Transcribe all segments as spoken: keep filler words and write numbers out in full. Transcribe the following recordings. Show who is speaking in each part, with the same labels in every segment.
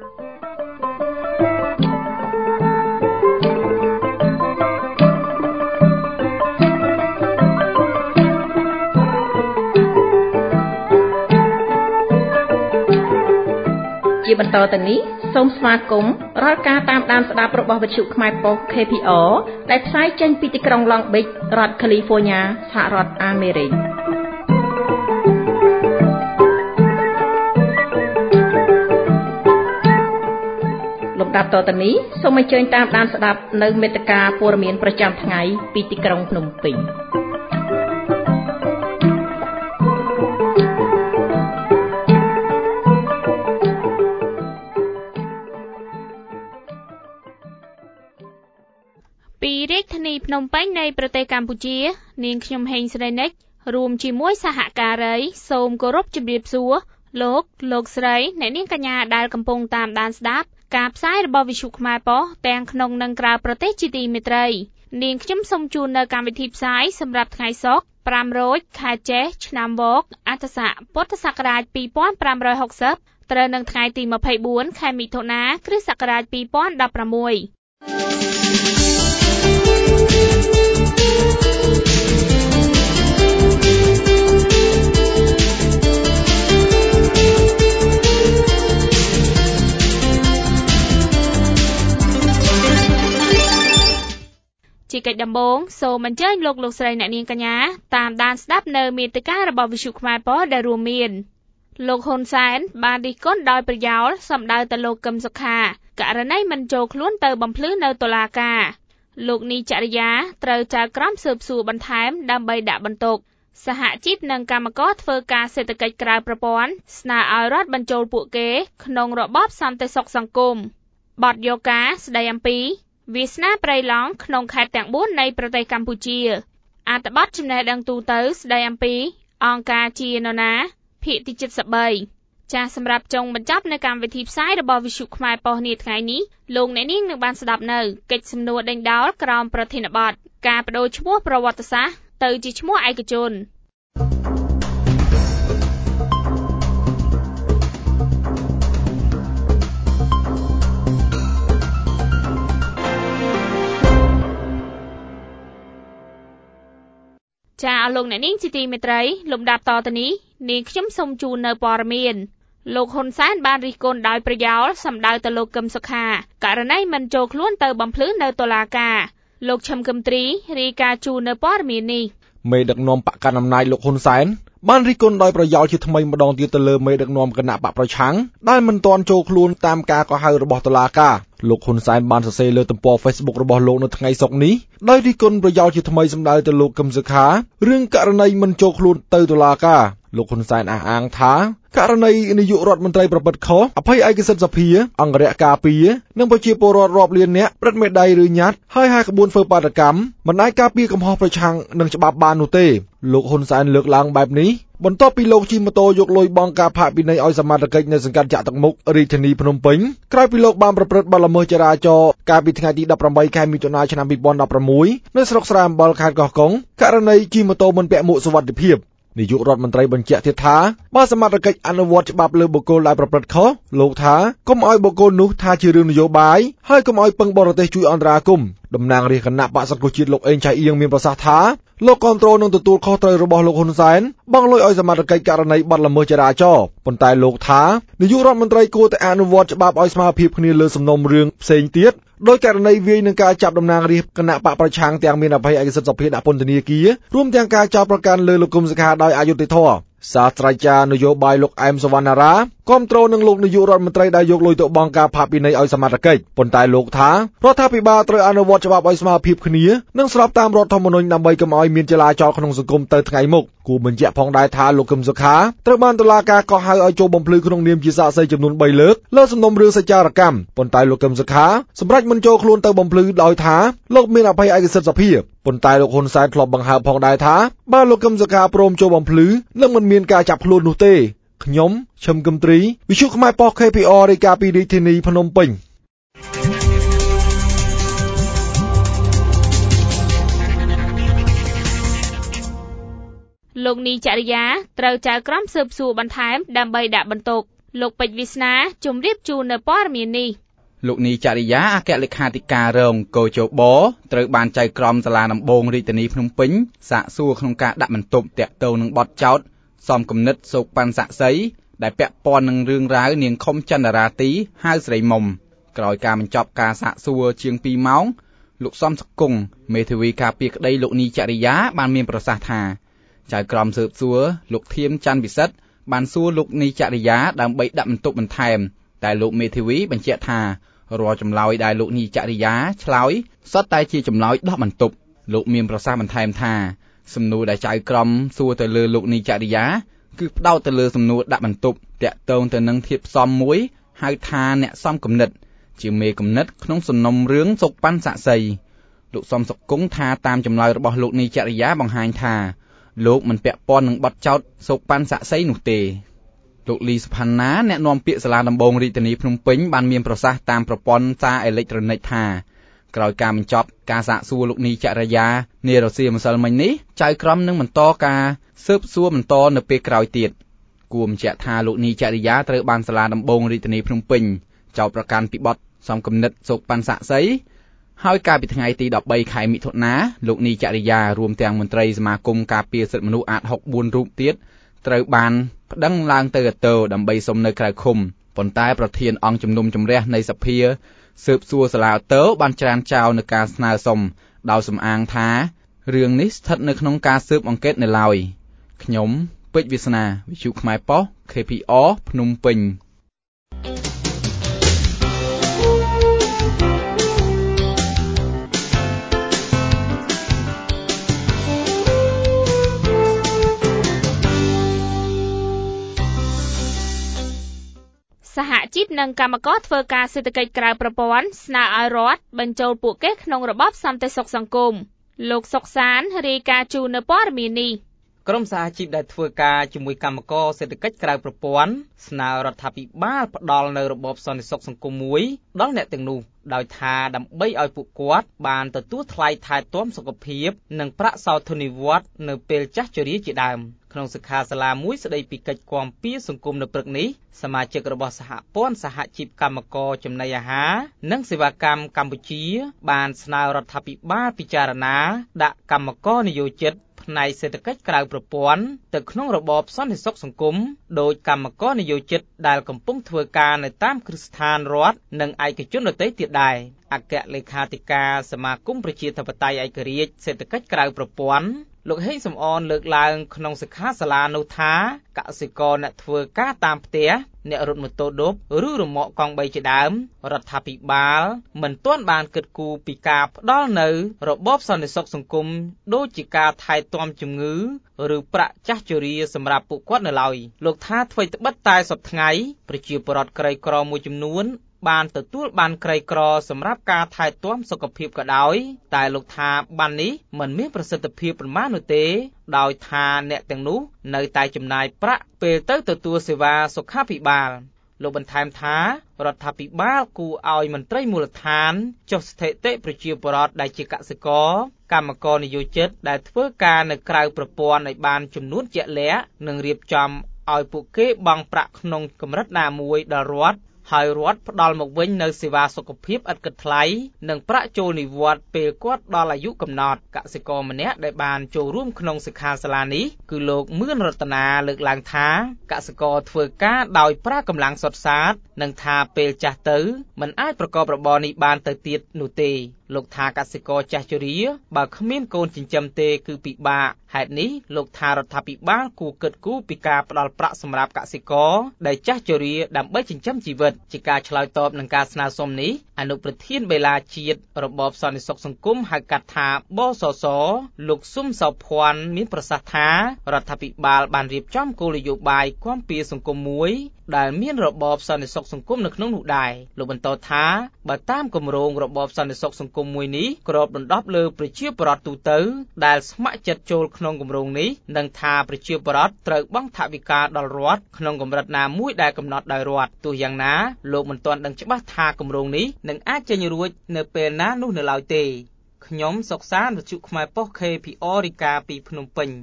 Speaker 1: ជាបន្តទៅនេះសូមស្វាគមន៍រាល់ការតាមដានស្ដាប់របស់វិទ្យុខ្មែរប៉ុស្តិ៍ K P R ដែលផ្សាយចេញពីទីក្រុង Long Beach រដ្ឋ California សហរដ្ឋអាមេរិកលំដាប់តទៅនេះសូមអញ្ជើញតាមដានស្ដាប់នៅមេត្តាព័ត៌មានប្រចាំថ្ងៃពីទីក្រុងភ្នំពេញ
Speaker 2: ពីរាជធានីភ្នំពេញនៃប្រទេសកម្ពុជានាងខ្ញុំហេងស្រីនិចរួមជាមួយសហការីសូមគោរពជម្រាបសួរលោកលោកស្រីអ្នកនាងកញ្ញាដែលកំពុងតាមដានស្ដាប់ការផ្សាយរបស់វិទ្យុខ្មែរប៉ុស្តិ៍ទាំងក្នុងនិងក្រៅប្រទេសជាទីមេត្រីនាងខ្ញុំសូមជូននៅកម្មវិធីផ្សាយសម្រាប់ថ្ងៃសុក្រប្រាំរោចខែចេសឆ្នាំវកអត្តស័កពុទ្ធសករាជពីរពាន់ប្រាំរយហកសិបត្រូវនឹងថ្ងៃទីម្ភៃបួនខែមិថុនាគ្រិស្តសករាជពីរពាន់ដប់ប្រាំមួយជាកិច្ចដំបូងសូមអញ្ជើញលោកលោកស្រីអ្នកនាងកញ្ញាតាមដានស្ដាប់នៅមាតិការបស់វិទ្យុខ្មែរប៉ុស្តិ៍ដែលរួមមានលោកហ៊ុនសែនបានរិះគន់ដោយប្រយោលសម្ដៅទៅលោកកឹមសុខាករណីមិនចូលខ្លួនទៅបំភ្លឺនៅតុលាការលោកនីចរិយាត្រូវចៅក្រមស៊ើបសួរបន្ថែមដើម្បីដាក់បន្ទុកសហជីពនិងកម្មករធ្វើការសេដ្ឋកិច្ចក្រៅប្រព័ន្ធស្នើឲ្យរដ្ឋបញ្ចូលពួកគេក្នុងរបបសន្តិសុខសង្គមបទយកការស្ដីអំពីវាសនាព្រៃឡង់ក្នុងខេត្តទាំងបួននៃប្រទេសកម្ពុជាអត្ថបទចំណេះដឹងទូទៅស្ដីអំពីអង្គការជានរណាភាគទីเจ็ดสิบបីចាសសម្រាប់ចុងបញ្ចប់នៃកម្មវិធីផ្សាយរបស់វិទ្យុខ្មែរប៉ុស្តិ៍នាថ្ងៃនេះលោកអ្នកនាងនឹងបានស្ដាប់នៅកិច្ចសំណួរដេញដោលក្រោមប្រធានបទការបដូរឈ្មោះប្រវត្តិសាស្ត្រទៅជាឈ្មោះឯកជនចាអស់លោកអ្នកនាងជាទីមេត្រីលំដាប់តទៅនេះនាងខ្ញុំសូមជូននៅព័ត៌មានលោកហ៊ុនសែនបានរិះគន់ដោយប្រយោលសម្ដៅទៅលោកកឹមសុខាករណីមិនចូលខ្លួនទៅបំភ្លឺនៅតុលាការលោកឈឹមកឹមទ្រីរាយការណ៍ជូននៅព័ត៌មាននេះ
Speaker 3: មេដឹកនាំបកកណ្ដាលអំណាចលោកហ៊ុនសែនបានរិះគន់ដោយប្រយោលជាថ្មីម្ដងទៀតទៅលើមេដឹកនាំគណៈបកប្រឆាំងដែលមិនទាន់ចូលខ្លួនតាមការកោះហៅរបស់តុលាការលោកហ៊ុនសែនបានសរសេរលើទំព័រ Facebook របស់លោកនៅថ្ងៃសុក្រនេះដោយរិះគន់ប្រយោលជាថ្មីសម្ដៅទៅលោកកឹមសុខារឿងករណីមិនចូលខ្លួនទៅតុលាការលោកហ៊ុនសែនអះអាងថាករណីនាយករដ្ឋមន្ត្រីប្រព្រឹត្តខុសអភ័យឯកសិទ្ធិសភាអង្គរៈការពារនិងប្រជាពលរដ្ឋរាប់លាននាក់ព្រឹត្តមេដៃឬញត្តិហើយហៅក្បួនធ្វើបាតកម្មមិនអាចការពារកំហុសប្រឆាំងនឹងច្បាប់បាននោះទេលោកហ៊ុនសែនលើកឡើងបែបនេះបន្ទាប់ពីលោកជិះម៉ូតូយកលុយបង់ការផាកពិន័យឲ្យសមាជិកនៅសង្កាត់ចាក់ទឹកមុខរាជធានីភ្នំពេញក្រោយពីលោកបានប្រព្រឹត្តបទល្មើសចរាចរណ៍កាលពីថ្ងៃទីដប់ប្រាំបីខែមិថុនាឆ្នាំពីរពាន់ដប់ប្រាំមួយនៅស្រុកស្រែអំបិលខេត្តកោះកុងករណីជិះម៉ូតូមិនពាក់មួកសុវត្ថិភាពនាយករដ្ឋមន្ត្រីបញ្ជាក់ទៀតថាបើសមាជិកអនុវត្តច្បាប់លើបុគ្គលដែលប្រព្រឹត្តខុសលោកថាកុំឲ្យបុគ្គលនោះថាជារឿងនយោបាយហើយកុំឲ្យពឹងបរទេសជួយអន្តរាគមន៍តំណាងរាជគណៈបក្សសង្គ្រោះជាតិលោកអេងឆៃអៀងមានប្រសាសន៍ថាលោកគ្រប់គ្រងនឹងទទួលខុសត្រូវរបស់លោកហ៊ុនសែនបង់លុយឲ្យសមាជិកករណីបទល្មើសចរាចរណ៍ប៉ុន្តែលោកថានាយករដ្ឋមន្ត្រីគួរតែអនុវត្តច្បាប់ឲ្យស្មើភាពគ្នាលើសំណុំរឿងផ្សេងទៀតដោយករណីវាយនឹងការចាប់តំណាងរាជគណៈបកប្រឆាំងទាំងមានអភ័យឯកសិទ្ធិសភាដាក់ពន្ធនាគាររួមទាំងការចោទប្រកាន់លើលោកកឹមសុខាដោយអយុត្តិធម៌សាស្ត្រាចារ្យនយោបាយលោកអែមសវណ្ណារាគាំទ្រនឹងលោកនាយករដ្ឋមន្ត្រីដែលយកលុយទៅបង់ការផាកពិន័យឲ្យសមាជិកប៉ុន្តែលោកថារដ្ឋាភិបាលត្រូវអនុវត្តច្បាប់ឲ្យស្មើភាពគ្នានិងស្របតាមរដ្ឋធម្មនុញ្ញដើម្បីកុំឲ្យមានចលាចលក្នុងសង្គមទៅថ្ងៃមុខគូបញ្ជាក់ផងដែរថាលោកកឹមសុខាត្រូវបានតុលាការកោះហៅឲ្យចូលបំភ្លឺក្នុងនាមជាសាក្សីចំនួនបីលើកលើសំណុំរឿងសច្ចារកម្មប៉ុន្តែលោកកឹមសុខាសម្រេចមិនចូលខ្លួនទៅបំភ្លឺដោយថាលោកមានអភ័យឯកសិទ្ធិសភាប៉ុន្តែលោកហ៊ុនសែនធ្លាប់បង្ហើបផងដែរថាបើលោកកឹមសុខាព្រមចូលបំភ្លឺនឹងមិនមានការចាប់ខ្លួននោះទេខ្ញុំឈឹមកឹមទ្រីវិទ្យុខ្មែរប៉ុស្តិ៍ K P R រាយការណ៍ពីរាជធានីភ្នំពេញ
Speaker 2: លោកនីចរិយាត្រូវចៅក្រមស៊ើបសួរបន្ថែមដើម្បីដាក់បន្ទុកលោកពេជ្រវាសនាជំរាបជូននៅព័ត៌មាននេះ
Speaker 4: លោកនីចរិយាអគ្គលេខាធិការរងកោជបត្រូវបានចៅក្រមសាលាដំបងរាជធានីភ្នំពេញសាកសួរក្នុងការដាក់បន្ទប់តាក់ទងនឹងបទចោទសំគំនិតសោកប៉ាន់ស័ក្តិសិទ្ធិដែលពាក់ព័ន្ធនឹងរឿងរ៉ាវនាងខុមចន្ទរាទីហៅស្រីមុំក្រោយការបញ្ចប់ការសាកសួរជាងពីរម៉ោងលោកសំសកុងមេធាវីការពារក្តីលោកនីចរិយាបានមានប្រសាសន៍ថាចៅក្រមស៊ើបសួរលោកធៀមច័ន្ទវិសិទ្ធបានសួរលោកនីចរិយាដើម្បីដាក់បន្ទប់បន្ថែមតែលោកមេធាវីបញ្ជាក់ថារាល់ចម្លើយដែលលោកនីចរិយាឆ្លើយសុទ្ធតែជាចម្លើយដោះបន្ទប់លោកមានប្រសាសន៍បន្ថែមថាសំណួរដែលចៅក្រមសួរទៅលើលោកនីចរិយាគឺផ្ដោតទៅលើសំណួរដាក់បន្ទប់តាក់ទងទៅនឹងធាតុផ្សំមួយហៅថាអ្នកសំគំនិតជាមេគំនិតក្នុងសំណុំរឿងសុកប៉ាន់ស័ក្តិសិទ្ធិលោកសំសកុងថាតាមចម្លើយរបស់លោកនីចរិយាបង្ហាញថាលោកមិនពាក់ព័ន្ធនឹងបទចោទសុកប៉ាន់ស័ក្តិសិទ្ធិនោះទេលោកលីសុផាន់ណាអ្នកនាំពាក្យសាលាដំបងរាជធានីភ្នំពេញបានមានប្រសាសន៍តាមប្រព័ន្ធសារអេឡិចត្រូនិកថាក្រោយការបញ្ចប់ការសាកសួរលោកនីចរិយានារសៀលម្សិលមិញនេះចៅក្រមនឹងបន្តការស៊ើបសួរបន្តនៅពេលក្រោយទៀតគួរបញ្ជាក់ថាលោកនីចរិយាត្រូវបានសាលាដំបងរាជធានីភ្នំពេញចោទប្រកាន់ពីបទសំគំនិតសោកប៉ាន់ស័ក្តិសិទ្ធិហើយកាលពីថ្ងៃទីដប់បីខែមិថុនាលោកនីចរិយារួមទាំងមន្ត្រីសមាគមការពារសិទ្ធិមនុស្សអាតហុកបួនរូបទៀតត្រូវបានប្តឹងឡើងទៅអតើដើម្បីសុំនៅក្រៅឃុំប៉ុន្តែប្រធានអង្គជំនុំជម្រះនៃសភាស៊ើបសួរសាលាអតើបានច្រានចោលនៅការស្នើសុំដោយសំអាងថារឿងនេះស្ថិតនៅក្នុងការស៊ើបអង្កេតនៅឡើយខ្ញុំពេជ្រវាសនាវិទ្យុខ្មែរប៉ុស្តិ៍ ខេ ភី អារ ភ្នំពេញ
Speaker 2: សហជីពនិងកម្មករធ្វើការសេដ្ឋកិច្ចក្រៅប្រព័ន្ធស្នើឲ្យរដ្ឋបញ្ចូលពួកគេក្នុងរបបសន្តិសុខសង្គមលោកសុកសានរាយការណ៍ជូននៅព័ត៌មាននេះ
Speaker 5: ក្រុមសហជីពដែលធ្វើការជាមួយកម្មករសេដ្ឋកិច្ចក្រៅប្រព័ន្ធស្នើរដ្ឋាភិបាលផ្ដល់នូវរបបសន្តិសុខសង្គមមួយដល់អ្នកទាំងនោះដោយថាដើម្បីឲ្យពួកគាត់បានទទួលថ្លៃថែទាំសុខភាពនិងប្រាក់សោធននិវត្តន៍នៅពេលចាស់ជរាជាដើមក្នុងសិក្ខាសាលាមួយស្ដីពីកិច្ចគាំពារសង្គមនៅព្រឹកនេះសមាជិករបស់សហព័ន្ធសហជីពកម្មករចំណីអាហារនិងសេវាកម្មកម្ពុជាបានស្នើរដ្ឋាភិបាលពិចារណាដាក់កម្មករនិយោជិតផ្នែកសេដ្ឋកិច្ចក្រៅប្រព័ន្ធទៅក្នុងរបបសន្តិសុខសង្គមដោយកម្មករនិយោជិតដែលកំពុងធ្វើការនៅតាមគ្រឹះស្ថានរដ្ឋនិងឯកជនដទៃទៀតដែរអគ្គលេខាធិការសមាគមប្រជាធិបតេយ្យឯករាជ្យសេដ្ឋកិច្ចក្រៅប្រព័ន្ធលោកហេងសំអនលើកឡើងក្នុងសិក្ខាសាលានោះថាកសិករអ្នកធ្វើការតាមផ្ទះអ្នករត់ម៉ូតូឌុបឬរមាក់កង់បីជាដើមរដ្ឋាភិបាលមិនទាន់បានគិតគូរពីការផ្ដល់នូវរបបសន្តិសុខសង្គមដូចជាការថែទាំជំងឺឬប្រាក់ចាស់ជរាសម្រាប់ពួកគាត់នៅឡើយលោកថាអ្វីត្បិតតែសប្តាហ៍ថ្ងៃប្រជាពលរដ្ឋក្រីក្រមួយចំនួនបានទទួលបានក្រីក្រសម្រាប់ការថែទាំសុខភាពក៏ដោយតែលោកថាបាននេះមិនមានប្រសិទ្ធភាពប៉ុន្មាននោះទេដោយថាអ្នកទាំងនោះនៅតែចំណាយប្រាក់ពេលទៅទទួលសេវាសុខាភិបាលលោកបន្ថែមថារដ្ឋាភិបាលគួរឲ្យមន្ត្រីមូលដ្ឋានចុះស្ថិតិប្រជាពលរដ្ឋដែលជាកសិករកម្មករនិយោជិតដែលធ្វើការនៅក្រៅប្រព័ន្ធឲ្យបានចំនួនជាក់លាក់និងរៀបចំឲ្យពួកគេបង់ប្រាក់ក្នុងកម្រិតណាមួយដល់រដ្ឋហើយរដ្ឋផ្ដល់មកវិញនៅសេវាសុខភាពឥតគិតថ្លៃនិងប្រាក់ចូលនិវត្តន៍ពេលគាត់ដល់អាយុកំណត់កសិករម្នាក់ដែលបានចូលរួមក្នុងសិក្ខាសាលានេះគឺលោកមឿនរតនាលើកឡើងថាកសិករធ្វើការដោយប្រើកម្លាំងសុទ្ធសាធនិងថាពេលចាស់ទៅមិនអាចប្រកបរបរនេះបានទៅទៀតនោះទេលោកថាកសិករចាស់ជរាបើគ្មានកូនចិញ្ចឹមទេគឺពិបាកហេតុនេះលោកថារដ្ឋាភិបាលគួរគិតគូរពីការផ្ដល់ប្រាក់សម្រាប់កសិករដែលចាស់ជរាដើម្បីចិញ្ចឹមជីវិតជាការឆ្លើយតបនឹងការស្នើសុំនេះអនុប្រធានបេឡាជាតិរបបសន្តិសុខសង្គមហៅកាត់ថាបសសលោកស៊ុំសោភ័ណ្ឌមានប្រសាសន៍ថារដ្ឋាភិបាលបានរៀបចំគោលនយោបាយគាំពារសង្គមមួយដែលមានរបបសន្តិសុខសង្គមនៅក្នុងនោះដែរលោកបន្តថាបើតាមគម្រោងរបបសន្តិសុខសង្គមមួយនេះគ្របដណ្ដប់លើប្រជាពលរដ្ឋទូទៅដែលស្ម័គ្រចិត្តចូលក្នុងគម្រោងនេះនិងថាប្រជាពលរដ្ឋត្រូវបង់ថវិកាដល់រដ្ឋក្នុងកម្រិតណាមួយដែលកំណត់ដោយរដ្ឋទោះយ៉ាងណាលោកមិនទាន់ដឹងច្បាស់ថាគម្រោងនេះនឹងអាចចេញរួចនៅពេលណានោះនៅឡើយទេខ្ញុំសុកសានវិទ្យុខ្មែរប៉ុស្តិ៍ ខេ ភី អារ រាយការណ៍ពីភ្នំពេញ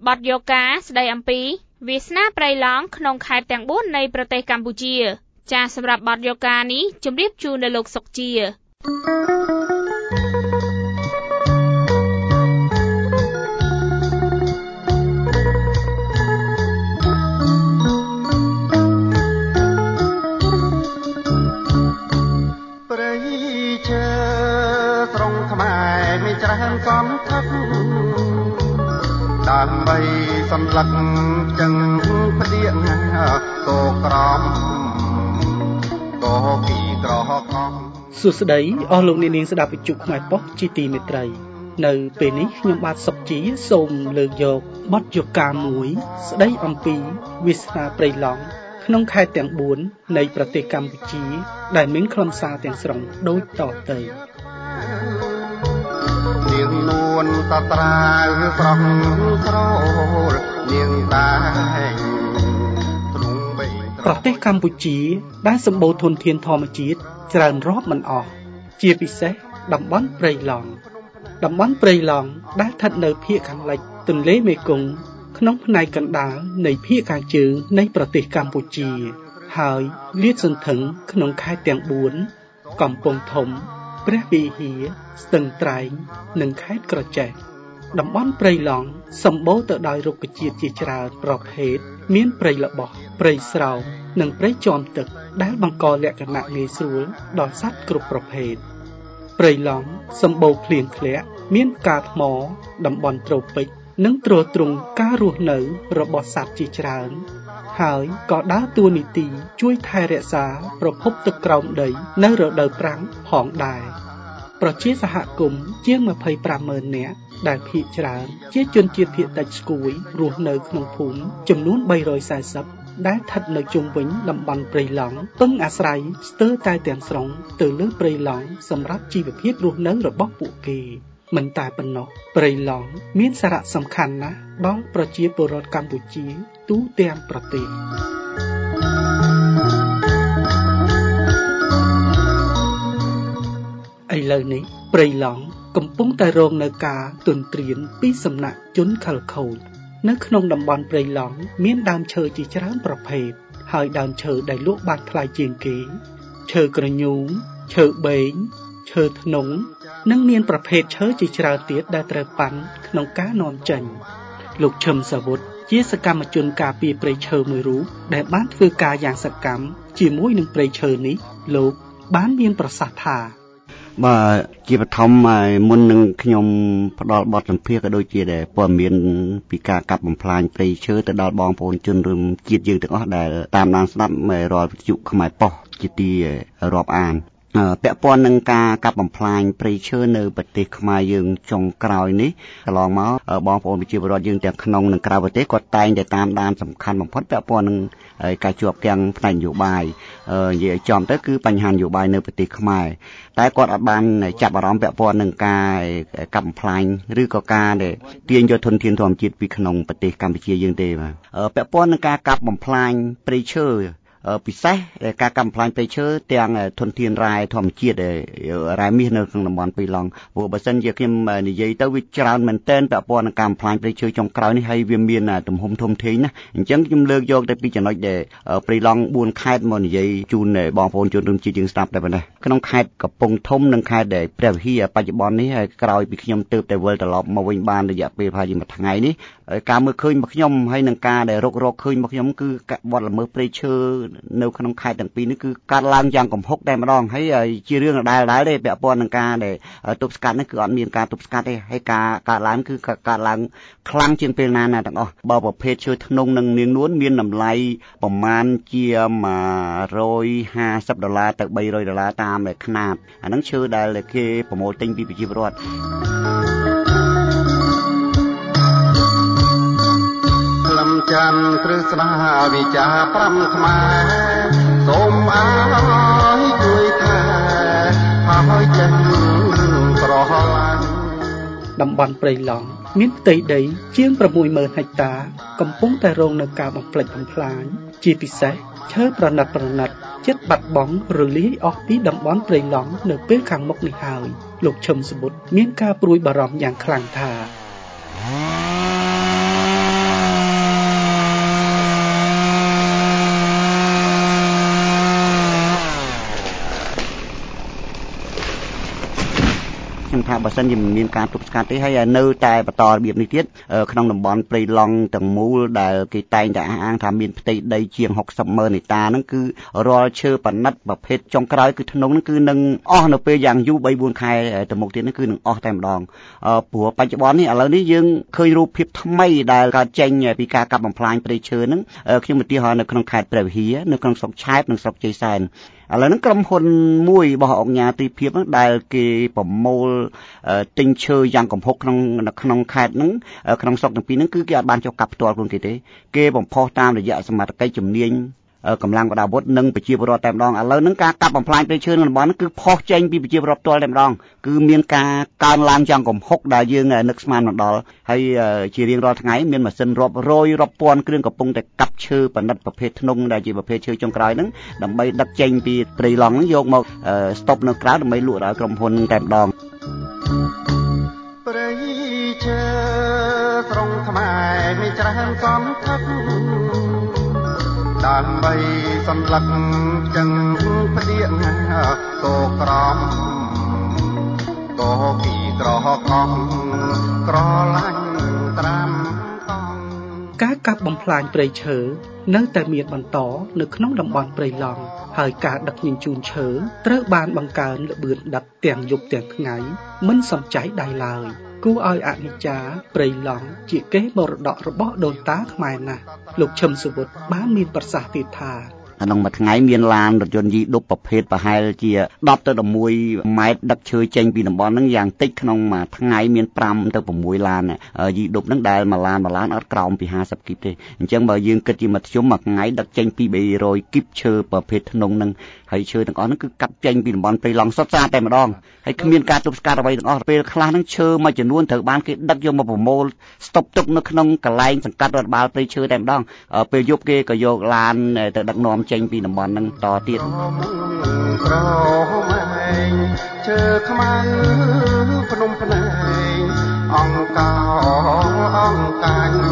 Speaker 2: បទយកការស្ដីអំពីវាសនាព្រៃឡង់ក្នុងខេត្តទាំងបួននៃប្រទេសកម្ពុជាចាសម្រាប់បទយកការនេះជម្រាបជូនដល់លោកសុកជា
Speaker 6: សំថឹកដើម្បីសន្លឹកចឹងផ្ដៀកកោក្រំកោពីក្រហកសួស្ដីអស់លោកអ្នកនាងស្ដាប់វិទ្យុខ្មែរប៉ុស្តិ៍ជាទីមេត្រីនៅពេលនេះខ្ញុំបាទសុកជាសូមលើកយកបទយកការមួយស្ដីអំពីវាសនាព្រៃឡង់ក្នុងខេត្តទាំងបួននៃប្រទេសកម្ពុជាដែលមានខ្លឹមសារទាំងស្រុងដូចតទៅនាងនួនតត្រាវស្រស់ស្រោលនាងតែងទ្រង់បីប្រទេសកម្ពុជាដែលសម្បូរធនធានធម្មជាតិច្រើនរាប់មិនអស់ជាពិសេសតំបន់ព្រៃឡង់តំបន់ព្រៃឡង់ដែលស្ថិតនៅភាគខាងលិចទន្លេមេគង្គក្នុងផ្នែកកណ្ដាលនៃភាគខាងជើងនៃប្រទេសកម្ពុជាហើយលាតសន្ធឹងក្នុងខេត្តទាំងបួនកំពង់ធំព្រះវិហារស្ទឹងត្រែងនិងខេត្តក្រចេះតំបន់ព្រៃឡង់សម្បូរទៅដោយរុក្ខជាតិជាច្រើនប្រភេទមានព្រៃល្បោះព្រៃស្រោងនិងព្រៃជាំទឹកដែលបង្កលក្ខណៈងាយស្រួលដល់សត្វគ្រប់ប្រភេទព្រៃឡង់សម្បូរភ្លៀងធ្លាក់មានផ្កាថ្មតំបន់ត្រូពិកនិងទ្រទ្រង់ការរស់នៅរបស់សត្វជាច្រើនហើយក៏ដើរតួនាទីជួយថែរក្សាប្រភពទឹកក្រោមដីនៅរដូវប្រាំងផងដែរប្រជាសហគមន៍ជាង ម្ភៃប្រាំម៉ឺន នាក់ដែលភាគច្រើនជាជនជាតិភាគតិចស្គួយរស់នៅក្នុងភូមិចំនួនបីរយសែសិបដែលស្ថិតនៅជុំវិញតំបន់ព្រៃឡង់ពឹងអាស្រ័យស្ទើរតែទាំងស្រុងទៅលើព្រៃឡង់សម្រាប់ជីវភាពរស់នៅរបស់ពួកគេមិនតែប៉ុណ្ណោះព្រៃឡង់មានសារៈសំខាន់ណាស់ដល់ប្រជាពលរដ្ឋកម្ពុជាទូទាំងប្រទេសឥឡូវនេះព្រៃឡង់កំពុងតែរងនៅការទន្ទ្រានពីសំណាក់ជនខិលខូចនៅក្នុងតំបន់ព្រៃឡង់មានដើមឈើជាច្រើនប្រភេទហើយដើមឈើដែលលក់បានថ្លៃជាងគេឈើក្រញូងឈើបេងឈើធ្នង់និងមានប្រភេទឈើជាច្រើនទៀតដែលត្រូវប៉ាន់ក្នុងការនាំចេញលោកឈឹមសាវុតជាសកម្មជនការពារព្រៃឈើមួយរូបដែលបានធ្វើការយ៉ាងសកម្មជាមួយនឹងព្រៃឈើនេះលោកបានមានប្រសាសន៍ថាបាទជាបឋមមុននឹងខ្ញុំផ្ដល់បទសម្ភាសន៍ក៏ដូចជាដែលព័ត៌មានពីការកាប់បំផ្លាញព្រៃឈើទៅដល់បងប្អូនជនរួមជាតិយើងទាំងអស់ដែលតាមដានស្ដាប់រាល់វិទ្យុខ្មែរប៉ុស្តិ៍ជាទីរាប់អានពាក់ព័ន្ធនឹងការកាប់បំផ្លាញព្រៃឈើនៅប្រទេសខ្មែរយើងចុងក្រោយនេះកន្លងមកបងប្អូនប្រជាពលរដ្ឋយើងទាំងក្នុងនិងក្រៅប្រទេសគាត់តែងតែតាមដានសំខាន់បំផុតពាក់ព័ន្ធនឹងការជាប់គាំងផ្នែកនយោបាយនិយាយចំទៅគឺបញ្ហានយោបាយនៅប្រទេសខ្មែរតែគាត់អត់បានចាប់អារម្មណ៍ពាក់ព័ន្ធនឹងការកាប់បំផ្លាញឬក៏ការដែលទាញយកធនធានធម្មជាតិពីក្នុងប្រទេសកម្ពុជាយើងទេបាទពាក់ព័ន្ធនឹងការកាប់បំផ្លាញព្រៃឈើពិសេសការកាប់បំផ្លាញព្រៃឈើទាំងធនធានរ៉ែធម្មជាតិរ៉ែមាសនៅក្នុងតំបន់ព្រៃឡង់ព្រោះបើសិនជាខ្ញុំនិយាយទៅវាច្រើនមែនទែនពាក់ព័ន្ធនឹងការបំផ្លាញព្រៃឈើចុងក្រោយនេះហើយវាមានទំហំធំធេងណាស់អញ្ចឹងខ្ញុំលើកយកទៅពីចំណុចដែលព្រៃឡង់បួនខេត្តមកនិយាយជូនបងប្អូនជនរួមជាតិយើងស្ដាប់តែប៉ុណ្ណេះក្នុងខេត្តកំពង់ធំនិងខេត្តព្រះវិហារបច្ចុប្បន្ននេះក្រោយពីខ្ញុំទើបតែវិលត្រឡប់មកវិញបានរយៈពេលប្រហែលជាមួយថ្ងៃនេះការមើលឃើញរបស់ខ្ញុំហើយនឹងការដែលរករកឃើញរបស់ខ្ញុំគឺបទល្មើសព្រៃឈើនៅក្នុងខេត្តទាំងពីរនេះគឺកើតឡើងយ៉ាងគំហុកតែម្ដងហើយជារឿងដដែលៗទេពាក់ព័ន្ធនឹងការដែលទប់ស្កាត់នេះគឺអត់មានការទប់ស្កាត់ទេហើយការកើតឡើងគឺកើតឡើងខ្លាំងជាងពេលណាណាទាំងអស់បើប្រភេទឈើធ្នង់និងនាងនួនមានតម្លៃប្រមាណជាមួយរយហាសិបដុល្លារទៅបីរយដុល្លារតាមខ្នាតអាហ្នឹងឈើដែលគេប្រមូលទិញពីប្រជាពលរដ្ឋច័ន្ទព្រឹស្ដាវិចាប្រាំខ្មែរសូមអើយជួយថែហើយចិនប្រហឡាញ់តំបន់ព្រៃឡង់មានផ្ទៃដីជាង ប្រាំមួយម៉ឺន ហិកតាកំពុងតែរងនឹងការបំផ្លិចបំផ្លាញជាពិសេសឈើប្រណិតប្រណិតជិតបាត់បង់រលាយអស់ពីតំបន់ព្រៃឡង់នៅពេលខាងមុខនេះហើយលោកឈឹមសបុតមានការព្រួយបារម្ភយ៉ាងខ្លាំងថា
Speaker 7: ថាបើសិនជាមិនមានការទប់ស្កាត់ទេហើយនៅតែបន្តរបៀបនេះទៀតក្នុងតំបន់ព្រៃឡង់ទាំងមូលដែលគេតែងតែអះអាងថាមានផ្ទៃដីជាងหกสิบម៉ឺនហិកតាហ្នឹងគឺរាល់ឈើប៉និតប្រភេទចុងក្រោយគឺធ្នង់ហ្នឹងគឺនឹងអស់នៅពេលយ៉ាងយូរ 3 4 ខែទៅមុខទៀតហ្នឹងគឺនឹងអស់តែម្ដងព្រោះបច្ចុប្បន្ននេះឥឡូវនេះយើងឃើញរូបភាពថ្មីដែលកើតចេញពីការកាប់បំផ្លាញព្រៃឈើហ្នឹងខ្ញុំឧទាហរណ៍នៅក្នុងខេត្តព្រះវិហារនៅក្នុងស្រុកឆែបនិងស្រុកជ័យសែនឥឡូវហ្នឹងក្រុមហ៊ុនមួយរបស់អង្គការទីភាពហ្នឹងដែលគេប្រមូលទិញឈើយ៉ាងកំហុកក្នុងក្នុងខេត្តហ្នឹងក្នុងស្រុកទាំងពីរហ្នឹងគឺគេអត់បានចុះកាប់ផ្ទាល់ខ្លួនគេទេគេបំផុសតាមរយៈសមត្ថកិច្ចជំនាញកម្លាំងបដាវុធនិងប្រជាពលរដ្ឋតែម្ដងឥឡូវហ្នឹងការកាប់បំផ្លាញព្រៃឈើនៅតំបន់ហ្នឹងគឺផុសចេញពីប្រជាពលរដ្ឋផ្ទាល់តែម្ដងគឺមានការកើនឡើងយ៉ាងកំហុកដែលយើងនឹកស្មានមិនដល់ហើយជារៀងរាល់ថ្ងៃមានម៉ាស៊ីនរាប់រយរាប់ពាន់គ្រឿងកំពុងតែកាប់ឈើប៉និតប្រភេទធ្នង់ដែលជាប្រភេទឈើចុងក្រោយហ្នឹងដើម្បីដឹកចេញពីព្រៃឡង់ហ្នឹងយកមកស្តុបនៅក្រៅដើម្បីលក់ដល់ក្រុមហ៊ុនតែម្ដងព្រៃឈើត្រង់ខ្មែរមានច្រើនសំខាន់ដើម្បីសន្លឹកចឹងផ្ដៀកតោក្រំតោគីក្រកងក្រឡាញ់ត្រាំកងការកាប់បំផ្លាញព្រៃឈើនៅតែមានបន្តនៅក្នុងតំបន់ព្រៃឡង់ហើយការដឹកជញ្ជូនឈើត្រូវបានបង្កើនល្បឿនដឹកទាំងយប់ទាំងថ្ងៃមិនសំចៃដៃឡើយគួរឲ្យអនិច្ចាព្រៃឡង់ជាកេរមរតករបស់ដូនតាខ្មែរណាស់លោកឈឹមសុវត្ថិបានមានប្រសាសន៍ទៀតថាក្នុងមួយថ្ងៃមានឡានរថយន្តយីឌុបប្រភេទប្រហែលជាដប់ទៅ十មួយម៉ែត្រដឹកឈើចេញពីតំបន់ហ្នឹងយ៉ាងតិចក្នុងមួយថ្ងៃមានប្រាំទៅ៦ឡានយីឌុបហ្នឹងដែលមួយឡានមួយឡានអត់ក្រោមពីห้าสิบគីបទេអញ្ចឹងបើយើងគិតជាមធ្យមមួយថ្ងៃដឹកចេញពីបីរយគីបឈើប្រភេទធ្នង់ហ្នឹងហើយឈើទាំងអស់ហ្នឹងគឺកាត់ចេញពីតំបន់ព្រៃឡង់សុទ្ធសាធតែម្ដងហើយគ្មានការទប់ស្កាត់អ្វីទាំងអស់ពេលខ្លះហ្នឹងឈើមួយចំនួនត្រូវបានគេដឹកយកមកប្រមូលស្តុបទុកនៅក្នុងកន្លែងសង្កាត់រដ្ឋបាលព្រៃឈើតែម្ដងពេលយប់គេក៏យកឡានទៅដឹកនាំចេញពីតំបន់ហ្នឹងតទៀតក្រមែងឈើខ្មៅភ្នំភ្នែងអង្គកោអង្គកាញ់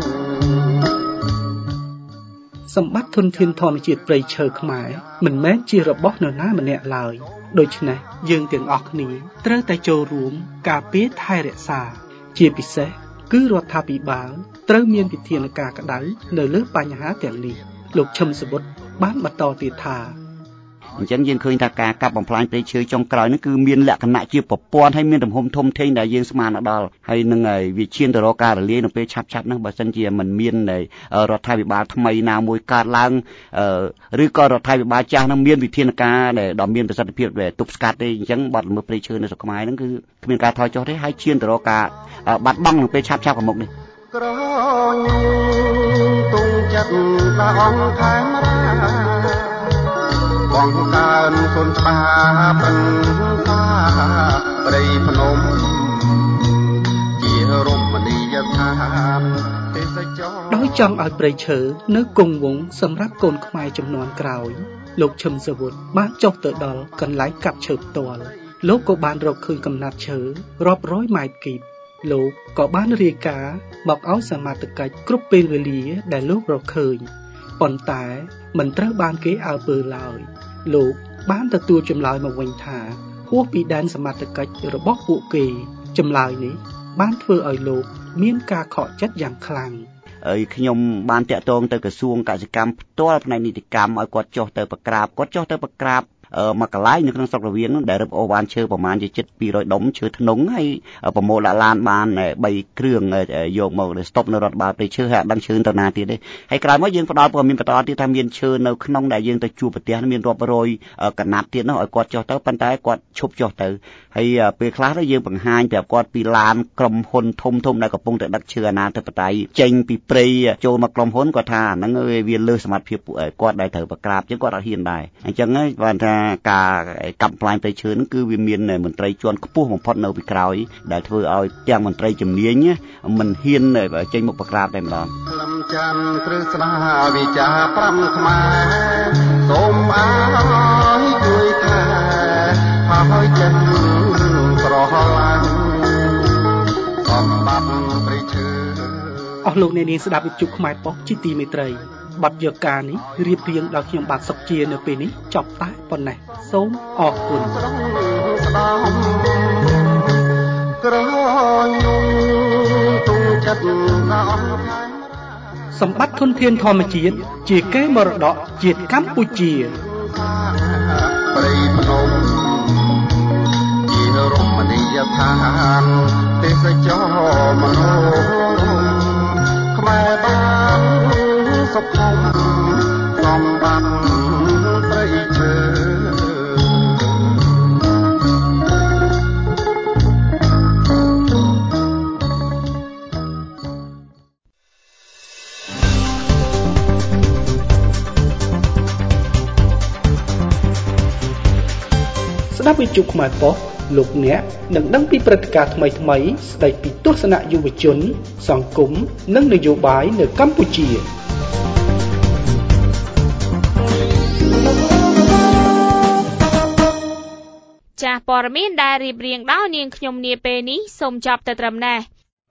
Speaker 7: សម្បត្តិធនធានធម្មជាតិព្រៃឈើខ្មែរមិនមែនជារបស់នរណាម្នាក់ឡើយដូច្នេះយើងទាំងអស់គ្នាត្រូវតែចូលរួមការពារថែរក្សាជាពិសេសគឺរដ្ឋាភិបាលត្រូវមានវិធានការក្តៅនៅលើបញ្ហាទាំងនេះលោកឈឹមសុវត្ថិបានបន្តទៀតថាអញ្ចឹងយើងឃើញថាការកាប់បំផ្លាញព្រៃឈើចុងក្រោយនេះគឺមានលក្ខណៈជាប្រព័ន្ធហើយមានទំហំធំធេងដែលយើងស្មានដល់ហើយនឹងវាឈានទៅរកការរលាយនៅពេលឆាប់ៗហ្នឹងបើសិនជាមិនមានរដ្ឋាភិបាលថ្មីណាមួយកើតឡើងឬក៏រដ្ឋាភិបាលចាស់ហ្នឹងមានវិធានការដែលដ៏មានប្រសិទ្ធភាពដែលទប់ស្កាត់ទេអញ្ចឹងបាត់ល្មើសព្រៃឈើនៅស្រុកខ្មែរហ្នឹងគឺគ្មានការថយចុះទេហើយឈានទៅរកការបាត់បង់នៅពេលឆាប់ៗខាងមុខនេះក្រញទុំចិត្តដល់អង្គខេមរាបង្កើនគុណច្បាបិណ្ឌសាព្រៃភ្នំជារមណីយដ្ឋានទេសចរដោយចង់ឲ្យព្រៃឈើនៅគង់វង្សសម្រាប់កូនខ្មែរជំនាន់ក្រោយលោកឈឹមសុវត្ថិបានចុះទៅដល់កន្លែងកាប់ឈើផ្ទាល់លោកក៏បានរកឃើញកំណាត់ឈើរាប់រយម៉ែត្រគីបលោកក៏បានរាយការណ៍មកឲ្យសមាជិកគ្រប់ពេលវេលាដែលលោករកឃើញប៉ុន្តែមិនត្រូវបានគេអើពើឡើយលោកបានទទួលចម្លើយមកវិញថាហួសពីដែនសមត្ថកិច្ចរបស់ពួកគេចម្លើយនេះបានធ្វើឲ្យលោកមានការខកចិត្តយ៉ាងខ្លាំងហើយខ្ញុំបានតាក់ទងទៅក្រសួងកសិកម្មផ្ទាល់ផ្នែកនីតិកម្មឲ្យគាត់ចុះទៅប្រក្រាបគាត់ចុះទៅប្រក្រាបមកកន្លែងនៅក្នុងស្រុករវៀននោះដែលរឹបអូសបានឈើប្រមាណជាជិតពីររយដុំឈើធ្នង់ហើយប្រមូលដាក់ឡានបានបីគ្រឿងយកមកស្តុបនៅរដ្ឋបាលព្រៃឈើហើយអត់ដឹងឈើទៅណាទៀតទេហើយក្រោយមកយើងផ្ដល់ព័ត៌មានបន្តទៀតថាមានឈើនៅក្នុងដែលយើងទៅជួបប្រទេសមានរាប់រយកណាត់ទៀតនោះឲ្យគាត់ចុះទៅប៉ុន្តែគាត់ឈប់ចុះទៅហើយពេលខ្លះទៅយើងបង្ហាញប្រាប់គាត់ពីឡានក្រុមហ៊ុនធំធំដែលកំពុងតែដឹកឈើអនាធិបតេយ្យចេញពីព្រៃចូលមកក្រុមហ៊ុនគាត់ថាហ្នឹងវាលើសសមត្ថភាពគាត់ដែលត្រូវប្រក្រាបជាងគាត់អត់ហ៊ានដែរអញ្ចឹងហើយបានថាការកាប់បំផ្លាញព្រៃឈើហ្នឹងគឺវាមានមន្ត្រីជាន់ខ្ពស់បំផុតនៅពីក្រោយដែលធ្វើឲ្យទាំងមន្ត្រីជំនាញមិនហ៊ានចេញមកប្រក្រាបតែម្ដងលំច័ន្ទគ្រឹះស្នាវិចាប្រាំខ្មែរសូមអើយជួយថែហើយចិត្តប្រហឡាញ់សម្បត្តិព្រៃឈើអស់លោកអ្នកនាងស្ដាប់វិទ្យុខ្មែរប៉ុស្តិ៍ជាទីមេត្រីបទយកការនេះរៀបរៀងដោយខ្ញុំបាទសុកជានៅពេលនេះចប់តែប៉ុណ្ណេះសូមអរគុណក្រញូងទុំចិត្តដល់
Speaker 6: សម្បត្តិធនធានធម្មជាតិជាកេរមរតកជាតិកម្ពុជា
Speaker 7: ព្រៃភ្នំជារមណីយដ្ឋានទេសចរមនោរម្យខ្មែរបានសុខុមសម្បត្តិព្រៃឈើ
Speaker 6: ស្ដាប់វិទ្យុខ្មែរប៉ុស្តិ៍លោកអ្នកនឹងដឹងពីព្រឹត្តិការណ៍ថ្មីៗស្ដីពីទស្សនៈយុវជនសង្គមនិងនយោបាយនៅកម្ពុជា
Speaker 2: ចាស់ព័ត៌មានដែលរៀបរៀងដោយនាងខ្ញុំនាពេលនេះសូមចប់តែត្រឹមនេះ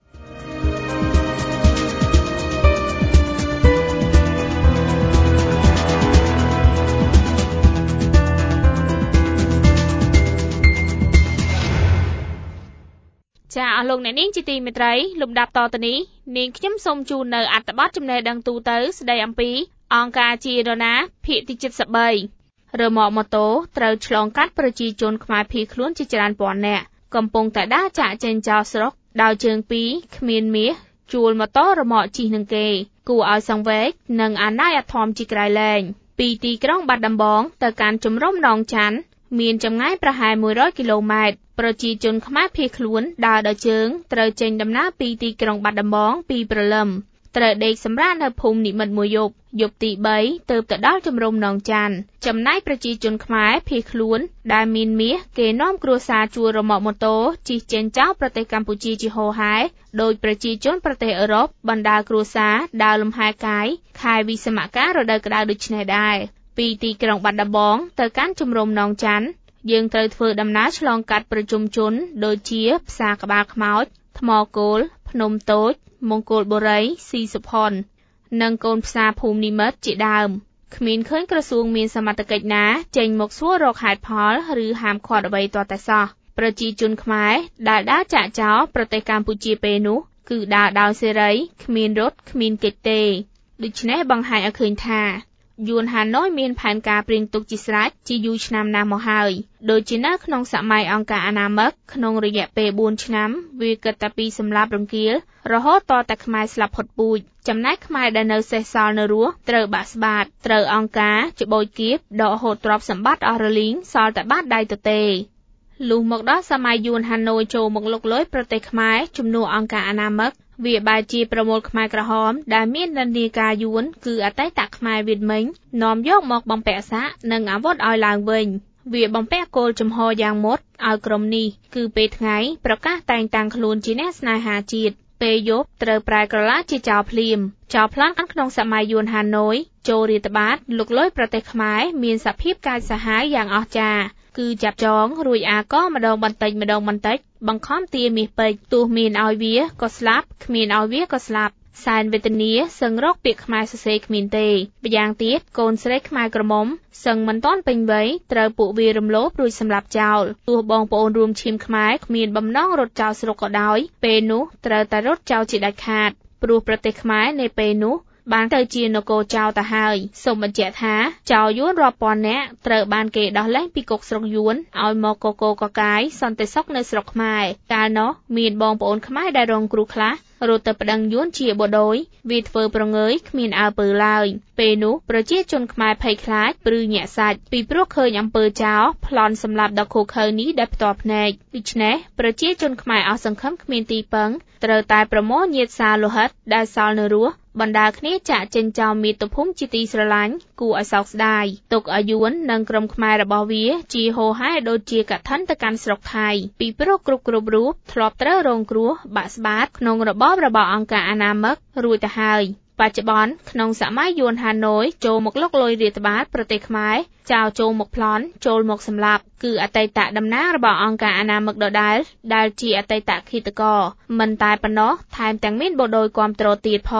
Speaker 2: ចាអស់លោកអ្នកនាងជាទីមេត្រីលំដាប់តទៅនេះនាងខ្ញុំសូមជូននៅអត្ថបទចំណេះដឹងទូទៅស្ដីអំពីអង្គការជាដណាភាគទី칠၃រ៉ឺម៉កម៉ូតូត្រូវឆ្លងកាត់ប្រជាជនខ្មែរភៀសខ្លួនជាច្រើនពាន់នាក់កំពុងតែដើរចាក់ចេញចោលស្រុកដោយជើងពីរគ្មានមាសជួលម៉ូតូរ៉ឺម៉កជិះនឹងគេគួរឲ្យសង្វេគនិងអាណាយអធមជាក្រៃលែងពីទីក្រុងបាត់ដំបងទៅកាន់ជំរំដងច័ន្ទមានចម្ងាយប្រហែលមួយរយគីឡូម៉ែត្រប្រជាជនខ្មែរភៀសខ្លួនដើរដោយជើងត្រូវចេញដំណើរពីទីក្រុងបាត់ដំបងពីព្រលឹមត្រូវដេកសម្រាកនៅភូមិនិមិត្តមួយយប់យប់ទីបីទើបទៅដល់ជំរំដងច័ន្ទចំណែកប្រជាជនខ្មែរភៀសខ្លួនដែលមានមាសគេនាំគ្រួសារជួលរ៉ឺម៉កម៉ូតូជិះចេញចោលប្រទេសកម្ពុជាជាហូរហែដោយប្រជាជនប្រទេសអឺរ៉ុបបណ្ដាគ្រួសារដើរលំហែកាយខែវិស្សមការរដូវក្តៅដូចនេះដែរពីទីក្រុងបាត់ដំបងទៅកាន់ជំរំដងច័ន្ទយើងត្រូវធ្វើដំណើរឆ្លងកាត់ប្រជុំជនដូចជាផ្សារក្បាលខ្មោចថ្មគោលភ្នំតូចមង្គលបុរីស៊ីសុផុននិងកូនផ្សារភូមិនិមិត្តជាដើមគ្មានឃើញក្រសួងមានសមត្ថកិច្ចណាចេញមកសួររកហេតុផលឬហាមឃាត់អ្វីទាល់តែសោះប្រជាជនខ្មែរដែលដើរចាក់ចោលប្រទេសកម្ពុជាពេលនោះគឺដើរដោយសេរីគ្មានរត់គ្មានកិច្ចទេដូច្នេះបង្ហាញឲ្យឃើញថាយួនហាណូយមានផែនការព្រៀងទុកជាស្រេចជាយូរឆ្នាំណាស់មកហើយដូចជានៅក្នុងសម័យអង្គការអាណាមិកក្នុងរយៈពេលបួនឆ្នាំវាគិតតែពីសម្លាប់រង្គាលរហូតតតែខ្មែរស្លាប់ផុតពូជចំណែកខ្មែរដែលនៅសេសសល់នៅរស់ត្រូវបាក់ស្បាតត្រូវអង្គការច្បូចគៀបដកហូតទ្រព្យសម្បត្តិអស់រលីងសល់តែបាតដៃទទេលុះមកដល់សម័យយួនហាណូយចូលមកលុកលុយប្រទេសខ្មែរជំនួសអង្គការអាណាមិកវាបែរជាប្រមូលខ្មែរក្រហមដែលមាននិន្នាការយួនគឺអតីតខ្មែរវៀតមិញនាំយកមកបំពាក់សាក់និងអាវុធឲ្យឡើងវិញវាបំពាក់គោលជំហរយ៉ាងមុតឲ្យក្រុមនេះគឺពេលថ្ងៃប្រកាសតែងតាំងខ្លួនជាអ្នកស្នេហាជាតិពេលយប់ត្រូវប្រែក្រឡាជាចោរភ្លាមចោរប្លន់ក្នុងសម័យយួនហាណូយចូលរាតត្បាតលុកលុយប្រទេសខ្មែរមានសភាពកាចសាហាវយ៉ាងអស្ចារ្យគឺចាប់ចងរួចអាកម្ដងបន្តិចម្ដងបន្តិចបង្ខំទាមាសពេជ្រទោះមានឲ្យវាក៏ស្លាប់គ្មានឲ្យវាក៏ស្លាប់សែនវេទនាសឹងរកពាក្យខ្មែរសរសេរគ្មានទេម្យ៉ាងទៀតកូនស្រីខ្មែរក្រមុំសឹងមិនទាន់ពេញវ័យត្រូវពួកវារំលោភរួចសម្លាប់ចោលទោះបងប្អូនរួមឈាមខ្មែរគ្មានបំណងរត់ចោលស្រុកក៏ដោយពេលនោះត្រូវតែរត់ចោលជាដាច់ខាតព្រោះប្រទេសខ្មែរនៅពេលនោះបានទៅជានគរចោលទៅហើយសូមបញ្ជាក់ថាចោរយួនរាប់ពាន់នាក់ត្រូវបានគេដោះលែងពីគុកស្រុកយួនឲ្យមកកកកកាយសន្តិសុខនៅស្រុកខ្មែរកាលនោះមានបងប្អូនខ្មែរដែលរងគ្រោះខ្លះរត់ទៅប្តឹងយួនជាបដូយវាធ្វើប្រងើយគ្មានអើពើឡើយពេលនោះប្រជាជនខ្មែរភ័យខ្លាចព្រឺញាក់សាច់ពីព្រោះឃើញអំពើចោរប្លន់សម្លាប់ដ៏ឃោរឃៅនេះដែលផ្ទាល់ភ្នែកដូច្នេះប្រជាជនខ្មែរអស់សង្ឃឹមគ្មានទីពឹងត្រូវតែប្រមូលញាតិសាលោហិតដែលសល់នៅរស់បណ្ដាគ្នាចាក់ចេញចោលមាតុភូមិជាទីស្រឡាញ់គួរឲ្យសោកស្ដាយទុកឲ្យយួននិងក្រុមខ្មែររបស់វាជាហូរហែដូចជាកឋិនទៅកាន់ស្រុកថៃពីព្រោះគ្រប់គ្រប់រូបធ្លាប់ត្រូវរងគ្រោះបាក់ស្បាតក្នុងរបបរបស់អង្គការអាណាមិករួចទៅហើយបច្ចុប្បន្នក្នុងសម័យយួនហាណូយចូលមកលុកលុយរាតត្បាតប្រទេសខ្មែរចោលចូលមកប្លន់ចូលមកសម្លាប់គឺអតីតតំណាងរបស់អង្គការអាណាមិកដដែលដែលជាអតីតឃាតករមិនតែប៉ុណ្ណោះថែមទាំងមានបដូរគាំទ្រទៀតផង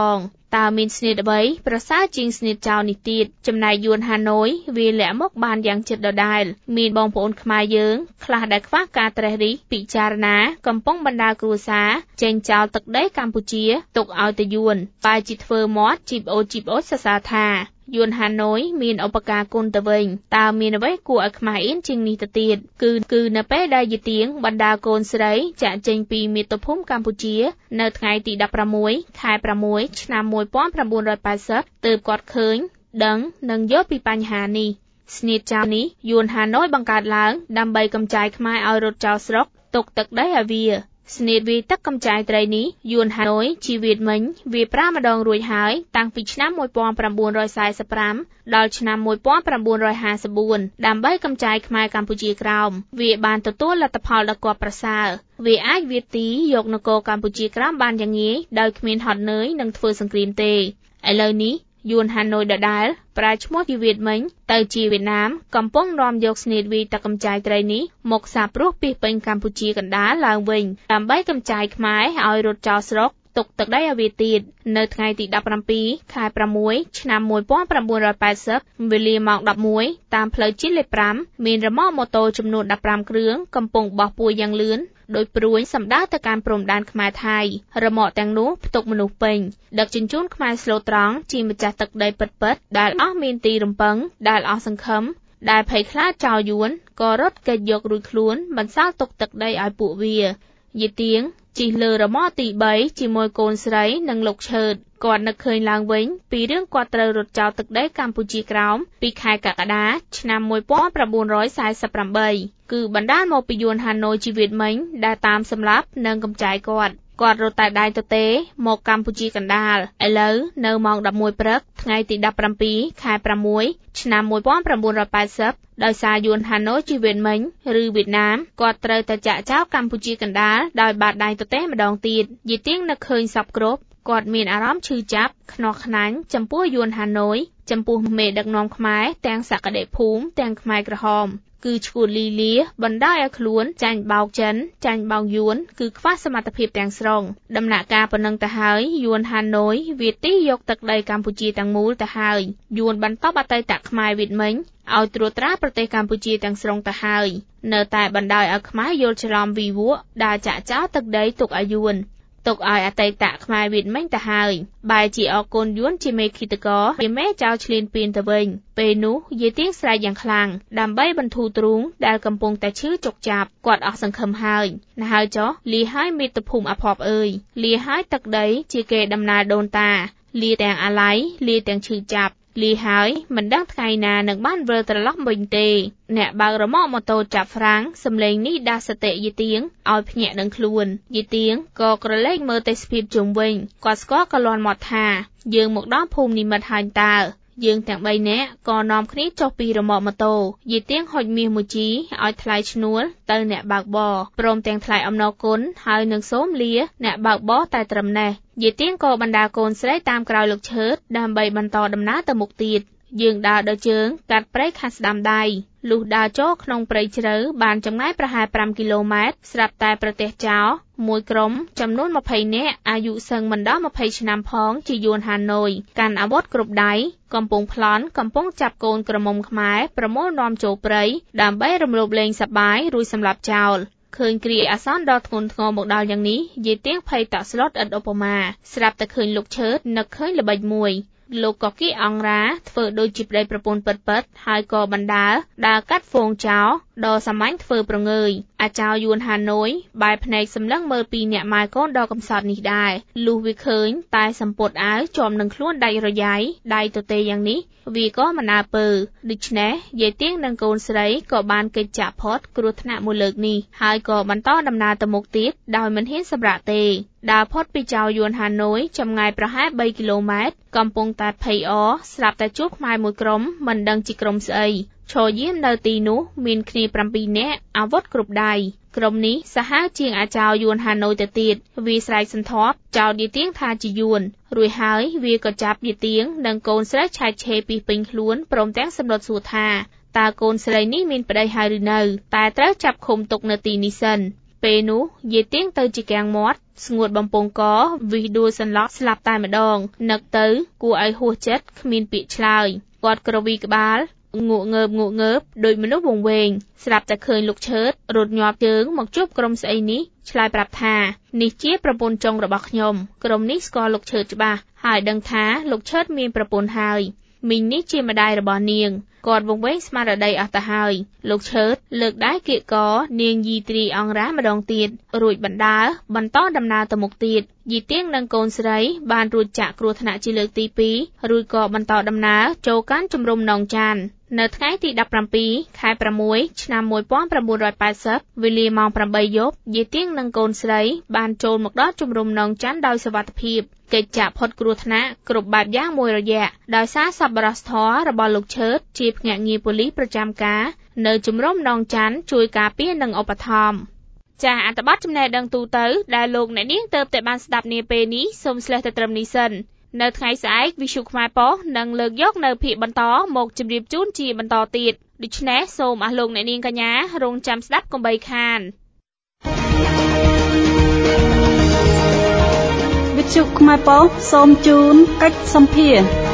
Speaker 2: តើមានស្នេហ៍អ្វីប្រសើរជាងស្នេហ៍ចោលនេះទៀតចំណែកយួនហាណូយវាលាក់មកបានយ៉ាងជិតដដែលមានបងប្អូនខ្មែរយើងខ្លះដែលខ្វះការត្រេះរិះពិចារណាកំពុងបណ្ដាគ្រួសារចេញចោលទឹកដីកម្ពុជាទុកឲ្យតែយួនបែរជាធ្វើមាត់ជីបអូចជីបអូចសរសើរថាយួនហាណូយមានឧបការគុណទៅវិញតើមានអ្វីគួរឲ្យខ្មាស់អៀនជាងនេះទៅទៀតគឺគឺនៅពេលដែលយីទៀងបណ្ដាកូនស្រីចាក់ចេញពីមាតុភូមិកម្ពុជានៅថ្ងៃទីដប់ប្រាំមួយខែប្រាំមួយឆ្នាំmột nghìn chín trăm tám mươiទើបគាត់ឃើញដឹងនិងយល់ពីបញ្ហានេះស្នេហ៍ចោលនេះយួនហាណូយបង្កើតឡើងដើម្បីកម្ចាយខ្មែរឲ្យរត់ចោលស្រុកទុកទឹកដីឲ្យវាស្នេហ៍វាទឹកកម្ចាយត្រីនេះយួនហាណូយជីវិតមិញវាប្រាម្ដងរួចហើយតាំងពីឆ្នាំmột nghìn chín trăm bốn mươi lămដល់ឆ្នាំmột nghìn chín trăm năm mươi tưដើម្បីកម្ចាយខ្មែរកម្ពុជាក្រោមវាបានទទួលលទ្ធផលដ៏គាប់ប្រសើរវាអាចវាទីយកនគរកម្ពុជាក្រោមបានយ៉ាងងាយដោយគ្មានហត់នឿយនិងធ្វើសង្គ្រាមទេឥឡូវនេះយួនហាណូយដដែលប្រែឈ្មោះជីវិតមិញទៅជាវៀតណាមកំពុងនាំយកស្នេហ៍វីទឹកកម្ចាយត្រីនេះមកសាបព្រោះពីពេញកម្ពុជាកណ្ដាលឡើងវិញដើម្បីកម្ចាយខ្មែរឲ្យរត់ចោលស្រុកទុកទឹកដីឲ្យវាទៀតនៅថ្ងៃទីដប់ប្រាំពីរខែប្រាំមួយឆ្នាំmột nghìn chín trăm tám mươiវេលាម៉ោងដប់មួយតាមផ្លូវជាតិលេខប្រាំមានរ៉ឺម៉កម៉ូតូចំនួនដប់ប្រាំគ្រឿងកំពុងបោះពួរយ៉ាងលឿនដោយព្រួយសម្ដៅទៅកាន់ព្រំដែនខ្មែរថៃរ៉ឺម៉កទាំងនោះផ្ទុកមនុស្សពេញដឹកជញ្ជូនខ្មែរស្លូតត្រង់ជាម្ចាស់ទឹកដីពិតៗដែលអស់មានទីរំពឹងដែលអស់សង្ឃឹមដែលភ័យខ្លាចចោលយួនក៏រត់គេចយករួចខ្លួនបន្សល់ទុកទឹកដីឲ្យពួកវាយីទៀងជិះលើរ៉ឺម៉កទីបីជាមួយកូនស្រីនិងលោកឈើតគាត់នឹកឃើញឡើងវិញពីរឿងគាត់ត្រូវរត់ចោលទឹកដីកម្ពុជាក្រោមពីខែកក្កដាឆ្នាំmột nghìn chín trăm bốn mươi támគឺបណ្ដាលមកពីយួនហាណូយជីវិតមិញដែលតាមសម្លាប់និងកំចាយគាត់គាត់រត់តែដៃទទេមកកម្ពុជាកណ្ដាលឥឡូវនៅម៉ោងដប់មួយព្រឹកថ្ងៃទីដប់ប្រាំពីរខែប្រាំមួយឆ្នាំmột nghìn chín trăm tám mươiដោយសារយួនហាណូយជីវិតមិញឬវៀតណាមគាត់ត្រូវតែចាក់ចោលកម្ពុជាកណ្ដាលដោយបាត់ដៃទទេម្ដងទៀតយីទៀងនឹកឃើញសពគ្រប់គាត់មានអារម្មណ៍ឈឺចាប់ខ្នោះខ្នាញ់ចំពោះយួនហាណូយចំពោះមេដឹកនាំខ្មែរទាំងសក្តិភូមិទាំងខ្មែរក្រហមគឺឈួតលីលាបណ្ដាលឲ្យខ្លួនចាញ់បោកចិនចាញ់បោកយួនគឺខ្វះសមត្ថភាពទាំងស្រុងដំណាក់កាលប៉ុណ្ណឹងទៅហើយយួនហាណូយវាទីយកទឹកដីកម្ពុជាទាំងមូលទៅហើយយួនបន្តអតីតខ្មែរវៀតមិញឲ្យត្រួតត្រាប្រទេសកម្ពុជាទាំងស្រុងទៅហើយនៅតែបណ្ដោយឲ្យខ្មែរយល់ច្រឡំវីវក់ដែលចាក់ចោលទឹកដីទុកឲ្យយួនទុកឲ្យអតីតខ្មែរវៀតមិញទៅហើយបែរជាអគុណយួនជាមេឃាតករជាមេចោលឈ្លានពានទៅវិញពេលនោះយាយទៀងស្រែកយ៉ាងខ្លាំងដើម្បីបន្ធូរទ្រូងដែលកំពុងតែឈឺចុកចាប់គាត់អស់សង្ឃឹមហើយណាស់ហើយចុះលាហើយមាតុភូមិអភ័ព្វអើយលាហើយទឹកដីជាគេដំណើរដូនតាលាទាំងអាល័យលាទាំងឈឺចាប់លីហើយមិនដឹងថ្ងៃណានឹងបានវិលត្រឡប់វិញទេអ្នកបើករ៉ឺម៉កម៉ូតូចាប់ហ្វ្រាំងសម្លេងនេះដាស់សតិយីទៀងឲ្យភ្ញាក់នឹងខ្លួនយីទៀងក៏ក្រឡេកមើលទេសភាពជុំវិញគាត់ស្គាល់ក៏លាន់មាត់ថាយើងមកដល់ភូមិនិមិត្តហើយតើយើងទាំងបីនាក់ក៏នាំគ្នាចុះពីរ៉ឺម៉កម៉ូតូយីទៀងហុចមាសមួយជីឲ្យថ្លៃឈ្នួលទៅអ្នកបើកបរព្រមទាំងថ្លៃអំណរគុណហើយនឹងសូមលាអ្នកបើកបរតែត្រឹមនេះយីទៀងក៏បណ្ដាកូនស្រីតាមក្រោយលោកឈើតដើម្បីបន្តដំណើរទៅមុខទៀតយើងដើរដល់ជើងកាត់ព្រៃខាត់ស្ដាំដៃលុះដើរចូលក្នុងព្រៃជ្រៅបានចម្ងាយប្រហែលប្រាំគីឡូម៉ែត្រស្រាប់តែប្រទេសចោលមួយក្រុមចំនួនម្ភៃនាក់អាយុសឹងមិនដល់ម្ភៃឆ្នាំផងជាយួនហាណូយកាន់អាវុធគ្រប់ដៃកំពុងប្លន់កំពុងចាប់កូនក្រមុំខ្មែរប្រមូលនាំចូលព្រៃដើម្បីរំលោភលេងសប្បាយរួចសម្លាប់ចោលឃើញគ្រាអាសន្នដ៏ធ្ងន់ធ្ងរមកដល់យ៉ាងនេះយាយទៀងភ័យតក់ស្លុតឥតឧបមាស្រាប់តែឃើញលោកឈើតនឹកឃើញល្បិចមួយលោកក៏គីអង្រាធ្វើដូចជាប្តីប្រពន្ធពិតៗហើយក៏បណ្ដាលដើរកាត់ហ្វូងចោលដ៏សាមញ្ញធ្វើប្រងើយអាចោយួនហាណូយបែរភ្នែកសម្លឹងមើលពីអ្នកម៉ែកូនដ៏កំសត់នេះដែរលុះវាឃើញតែសម្ពុតអាវជាប់នឹងខ្លួនដាច់រយ៉ៃដៃទទេយ៉ាងនេះវាក៏មិនអើពើដូច្នេះយាយទៀងនិងកូនស្រីក៏បានគេចចាក់ផុតគ្រោះថ្នាក់មួយលើកនេះហើយក៏បន្តដំណើរទៅមុខទៀតដោយមិនហ៊ានសម្រាកទេដើរផុតពីចោលយួនហាណូយចម្ងាយប្រហែលបីគីឡូម៉ែត្រកំពុងតែភ័យអស្រាប់តែជួបខ្មែរមួយក្រុមមិនដឹងជាក្រុមស្អីឈរយាមនៅទីនោះមានគ្នាប្រាំពីរនាក់អាវុធគ្រប់ដៃក្រុមនេះសាហាវជាងអាចោយួនហាណូយទៅទៀតវាស្រែកសន្ធាប់ចោលយីទៀងថាជាយួនរួចហើយវាក៏ចាប់យីទៀងនិងកូនស្រីឆែកឆេរពីពេញខ្លួនព្រមទាំងសម្លុតសួរថាតើកូនស្រីនេះមានប្តីហើយឬនៅតែត្រូវចាប់ឃុំទុកនៅទីនេះសិនពេលនោះយាយទៀងទៅជាកាំងមាត់ស្ងួតបំពង់កវិសដួលសន្លប់ស្លាប់តែម្ដងនឹកទៅគួរឲ្យហួសចិត្តគ្មានពាក្យឆ្លើយគាត់ក្រវីក្បាលងក់ងើបងក់ងើបដូចមនុស្សវង្វេងស្រាប់តែឃើញលោកឈើតរត់ញាប់ជើងមកជួបក្រុមស្អីនេះឆ្លើយប្រាប់ថានេះជាប្រពន្ធចុងរបស់ខ្ញុំក្រុមនេះស្គាល់លោកឈើតច្បាស់ហើយដឹងថាលោកឈើតមានប្រពន្ធហើយមីងនេះជាម្ដាយរបស់នាងគាត់វង្វេងស្មារតីអស់ទៅហើយលោកឈើតលើកដៃគៀកកនាងយីត្រីអង្រាម្ដងទៀតរួចបណ្ដើរបន្តដំណើរទៅមុខទៀតយីទៀងនិងកូនស្រីបានរួចចាក់គ្រោះថ្នាក់ជាលើកទីពីររួចក៏បន្តដំណើរចូលកាន់ជំរំនងចាន់នៅថ្ងៃទីដប់ប្រាំពីរខែប្រាំមួយឆ្នាំmột nghìn chín trăm tám mươiវេលាម៉ោងប្រាំបីយប់យាយទៀងនិងកូនស្រីបានចូលមកដល់ជំរំនងចាន់ដោយសុវត្ថិភាពកិច្ចចាក់ផុតគ្រោះថ្នាក់គ្រប់បែបយ៉ាងមួយរយៈដោយសារសប្បុរសធម៌របស់លោកឈើតជាភ្នាក់ងារប៉ូលីសប្រចាំការនៅជំរំនងចាន់ជួយការពារនិងឧបត្ថម្ភចាអត្ថបទចំណេះដឹងទូទៅដែលលោកអ្នកនាងទើបតែបានស្ដាប់នាពេលនេះសូមស្លេះតែត្រឹមនេះសិននៅថ្ងៃស្អែកវិទ្យុខ្មែរប៉ុស្តិ៍នឹងលើកយកនៅភាគបន្តមកជម្រាបជូនជាបន្តទៀតដូច្នេះសូមអស់លោកអ្នកនាងកញ្ញារងចាំស្ដាប់កុំបីខានវិទ្យុខ្មែរប៉ុស្តិ៍សូមជូនកិច្ចសម្ភារ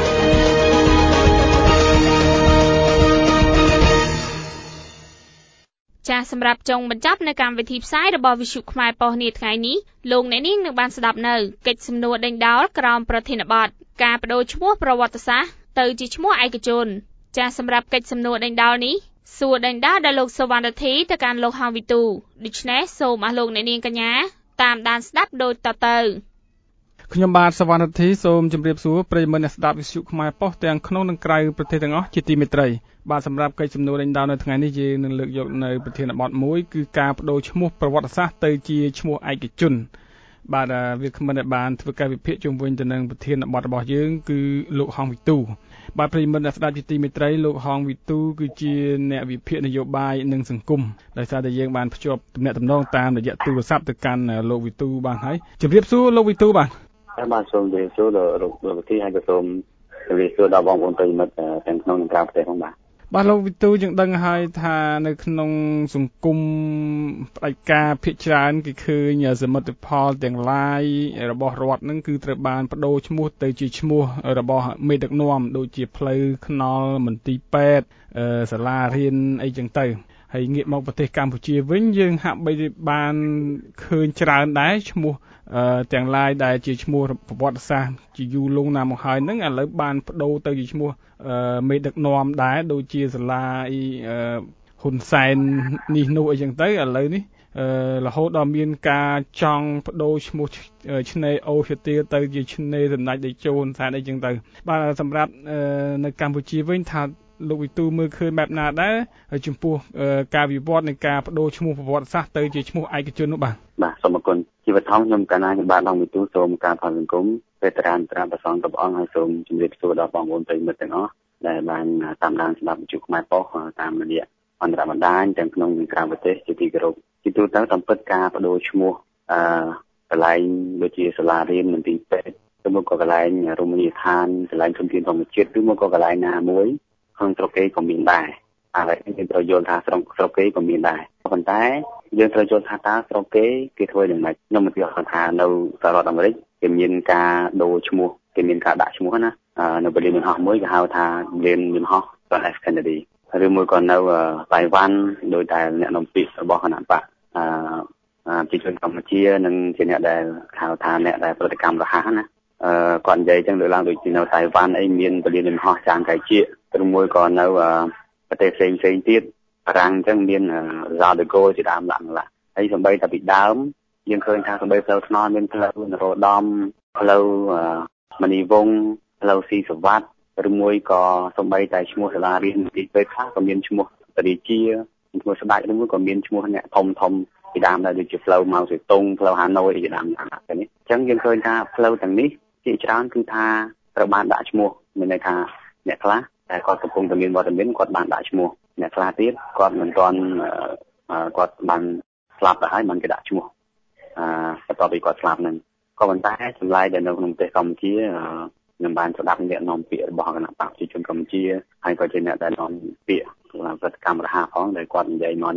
Speaker 2: ចាសម្រាប់ចុងបញ្ចប់នៅកម្មវិធីផ្សាយរបស់វិទ្យុខ្មែរប៉ុស្តិ៍នាថ្ងៃនេះលោកអ្នកនាងនឹងបានស្ដាប់នៅកិច្ចសំណួរដេញដោលក្រោមប្រធានបទការបដូរឈ្មោះប្រវត្តិសាស្ត្រទៅជាឈ្មោះឯកជនចាសម្រាប់កិច្ចសំណួរដេញដោលនេះសួរដេញដោលដល់លោកសវណ្ណរធីទៅកាន់លោកហងវិទូដូច្នេះសូមអស់លោកអ្នកនាងកញ្ញាតាមដានស្ដាប់ដូចតទៅ
Speaker 8: ខ្ញុំបាទសវណ្ណរធីសូមជម្រាបសួរប្រិយមិត្តអ្នកស្ដាប់វិទ្យុខ្មែរប៉ុស្តិ៍ទាំងក្នុងនិងក្រៅប្រទេសទាំងអស់ជាទីមេត្រីបាទសម្រាប់កិច្ចសំណួរដេញដោលនៅថ្ងៃនេះយើងនឹងលើកយកនៅប្រធានបទមួយគឺការបដូរឈ្មោះប្រវត្តិសាស្ត្រទៅជាឈ្មោះឯកជនបាទវាគ្មិនដែលបានធ្វើការវិភាគជុំវិញទៅនឹងប្រធានបទរបស់យើងគឺលោកហងវិទូបាទប្រិយមិត្តអ្នកស្ដាប់ជាទីមេត្រីលោកហងវិទូគឺជាអ្នកវិភាគនយោបាយនិងសង្គមដោយសារតែយើងបានភ្ជាប់ទំនាក់ទំនងតាមរយៈទូរស័ព្ទទៅកាន់លោកវិទូបានហើយជម្រាបសួរលោកវិទូបាទ
Speaker 9: បាទសូមជម្រាបសួរដល់លោកវិធីហើយក៏សូមជម្រាបសួរដល់បងប្អូនប្រិយមិត្តទាំងក្នុងនិងក្រៅប្រទេសផងបាទ
Speaker 8: បាទលោកវិទូយើងដឹងហើយថានៅក្នុងសង្គមផ្ដាច់ការភាគច្រើនគេឃើញសមិទ្ធផលទាំងឡាយរបស់រដ្ឋនឹងគឺត្រូវបានបដូរឈ្មោះទៅជាឈ្មោះរបស់មេដឹកនាំដូចជាផ្លូវថ្នល់មន្ទីរពេទ្យសាលារៀនអីចឹងទៅហើយងាកមកប្រទេសកម្ពុជាវិញយើងហាក់បីបានឃើញច្រើនដែរឈ្មោះទាំងឡាយដែលជាឈ្មោះប្រវត្តិសាស្ត្រជាយូរលង់ណាស់មកហើយហ្នឹងឥឡូវបានបដូរទៅជាឈ្មោះមេដឹកនាំដែរដូចជាសាលាហ៊ុនសែននេះនោះអីចឹងទៅឥឡូវនេះរហូតដល់មានការចង់បដូរឈ្មោះឆ្នេរអូសទាទៅជាឆ្នេរសម្ដេចតេជោហ៊ុនសែនអីចឹងទៅបាទសម្រាប់នៅកម្ពុជាវិញថាលោកវិទូមើលឃើញបែបណាដែរចំពោះការវិវត្តនៃការបដូរឈ្មោះប្រវត្តិសាស្ត្រទៅជាឈ្មោះឯកជននោះបាទ
Speaker 9: បាទសូមអរគុណជីវិតថងខ្ញុំកាលណាខ្ញុំបានដល់វិទូសូមការផលសង្គមពេលតារានត្រាប្រសងព្រះអង្គហើយសូមជម្រាបសួរដល់បងប្អូនប្រិយមិត្តទាំងអស់ដែលបានតាមដានស្ដាប់វិទ្យុខ្មែរប៉ុស្តិ៍តាមរយៈអន្តរបណ្ដាញទាំងក្នុងនិងក្រៅប្រទេសជាទីគោរពជាទូទៅតាមពិតការបដូរឈ្មោះអឺកន្លែងដូចជាសាលារៀនមន្ទីរពេទ្យឬមកក៏កន្លែងរមណីយដ្ឋានកន្លែងធនធានធម្មជាតិឬមកក៏កន្លែងណាមួយក្នុងស្រុកគេក៏មានដែរហើយយើងត្រូវយល់ថាស្រុកស្រុកគេក៏មានដែរប៉ុន្តែយើងត្រូវយល់ថាតើស្រុកគេគេធ្វើយ៉ាងម៉េចខ្ញុំមិនទាន់ថានៅសហរដ្ឋអាមេរិកគេមានការដូរឈ្មោះគេមានការដាក់ឈ្មោះណានៅបរិយាបន្ទះមួយគេហៅថាលេនបន្ទះ John F Kennedy ឬមួយក៏នៅតៃវ៉ាន់ដោយតែអ្នកនាំពាក្យរបស់គណៈបកអឺប្រជាជនកម្ពុជានិងជាអ្នកដែលហៅថាអ្នកដែលប្រតិកម្មរហ័សណាអឺគាត់និយាយចឹងលើកឡើងដូចជានៅតៃវ៉ាន់អីមានបរិយាបន្ទះចាងកៃជាឬមួយក៏នៅប្រទេសផ្សេងផ្សេងទៀតបារាំងអញ្ចឹងមានរ៉ាដេហ្គោជាដើមឡើងឡាហើយសម្បីតែពីដើមយើងឃើញថាសម្បីផ្លូវថ្នល់មានផ្លូវនរោត្តមផ្លូវមនីវង្សផ្លូវស៊ីសវត្តឬមួយក៏សម្បីតែឈ្មោះសាលារៀនទីពេទ្យខ្លះក៏មានឈ្មោះបរិជាឈ្មោះស្ដេចឬមួយក៏មានឈ្មោះអ្នកធំធំពីដើមដែរដូចជាផ្លូវម៉ៅសេតុងផ្លូវហាណូយជាដើមហ្នឹងអញ្ចឹងយើងឃើញថាផ្លូវទាំងនេះជាច្រើនគឺថាត្រូវបានដាក់ឈ្មោះមានន័យថាអ្នកខ្លះតែគាត់កំពុងតែមានវត្តមានគាត់បានដាក់ឈ្មោះអ្នកខ្លះទៀតគាត់មិនទាន់គាត់បានស្លាប់ទៅហើយបានគេដាក់ឈ្មោះអឺបន្ទាប់ពីគាត់ស្លាប់ហ្នឹងក៏ប៉ុន្តែចម្លើយដែលនៅក្នុងប្រទេសកម្ពុជាខ្ញុំបានស្ដាប់អ្នកនាំពាក្យរបស់គណៈបកប្រជាជនកម្ពុជាហើយក៏ជាអ្នកដែលនាំពាក្យប្រតិកម្មរហ័សផងដែលគាត់និយាយមកហ្នឹង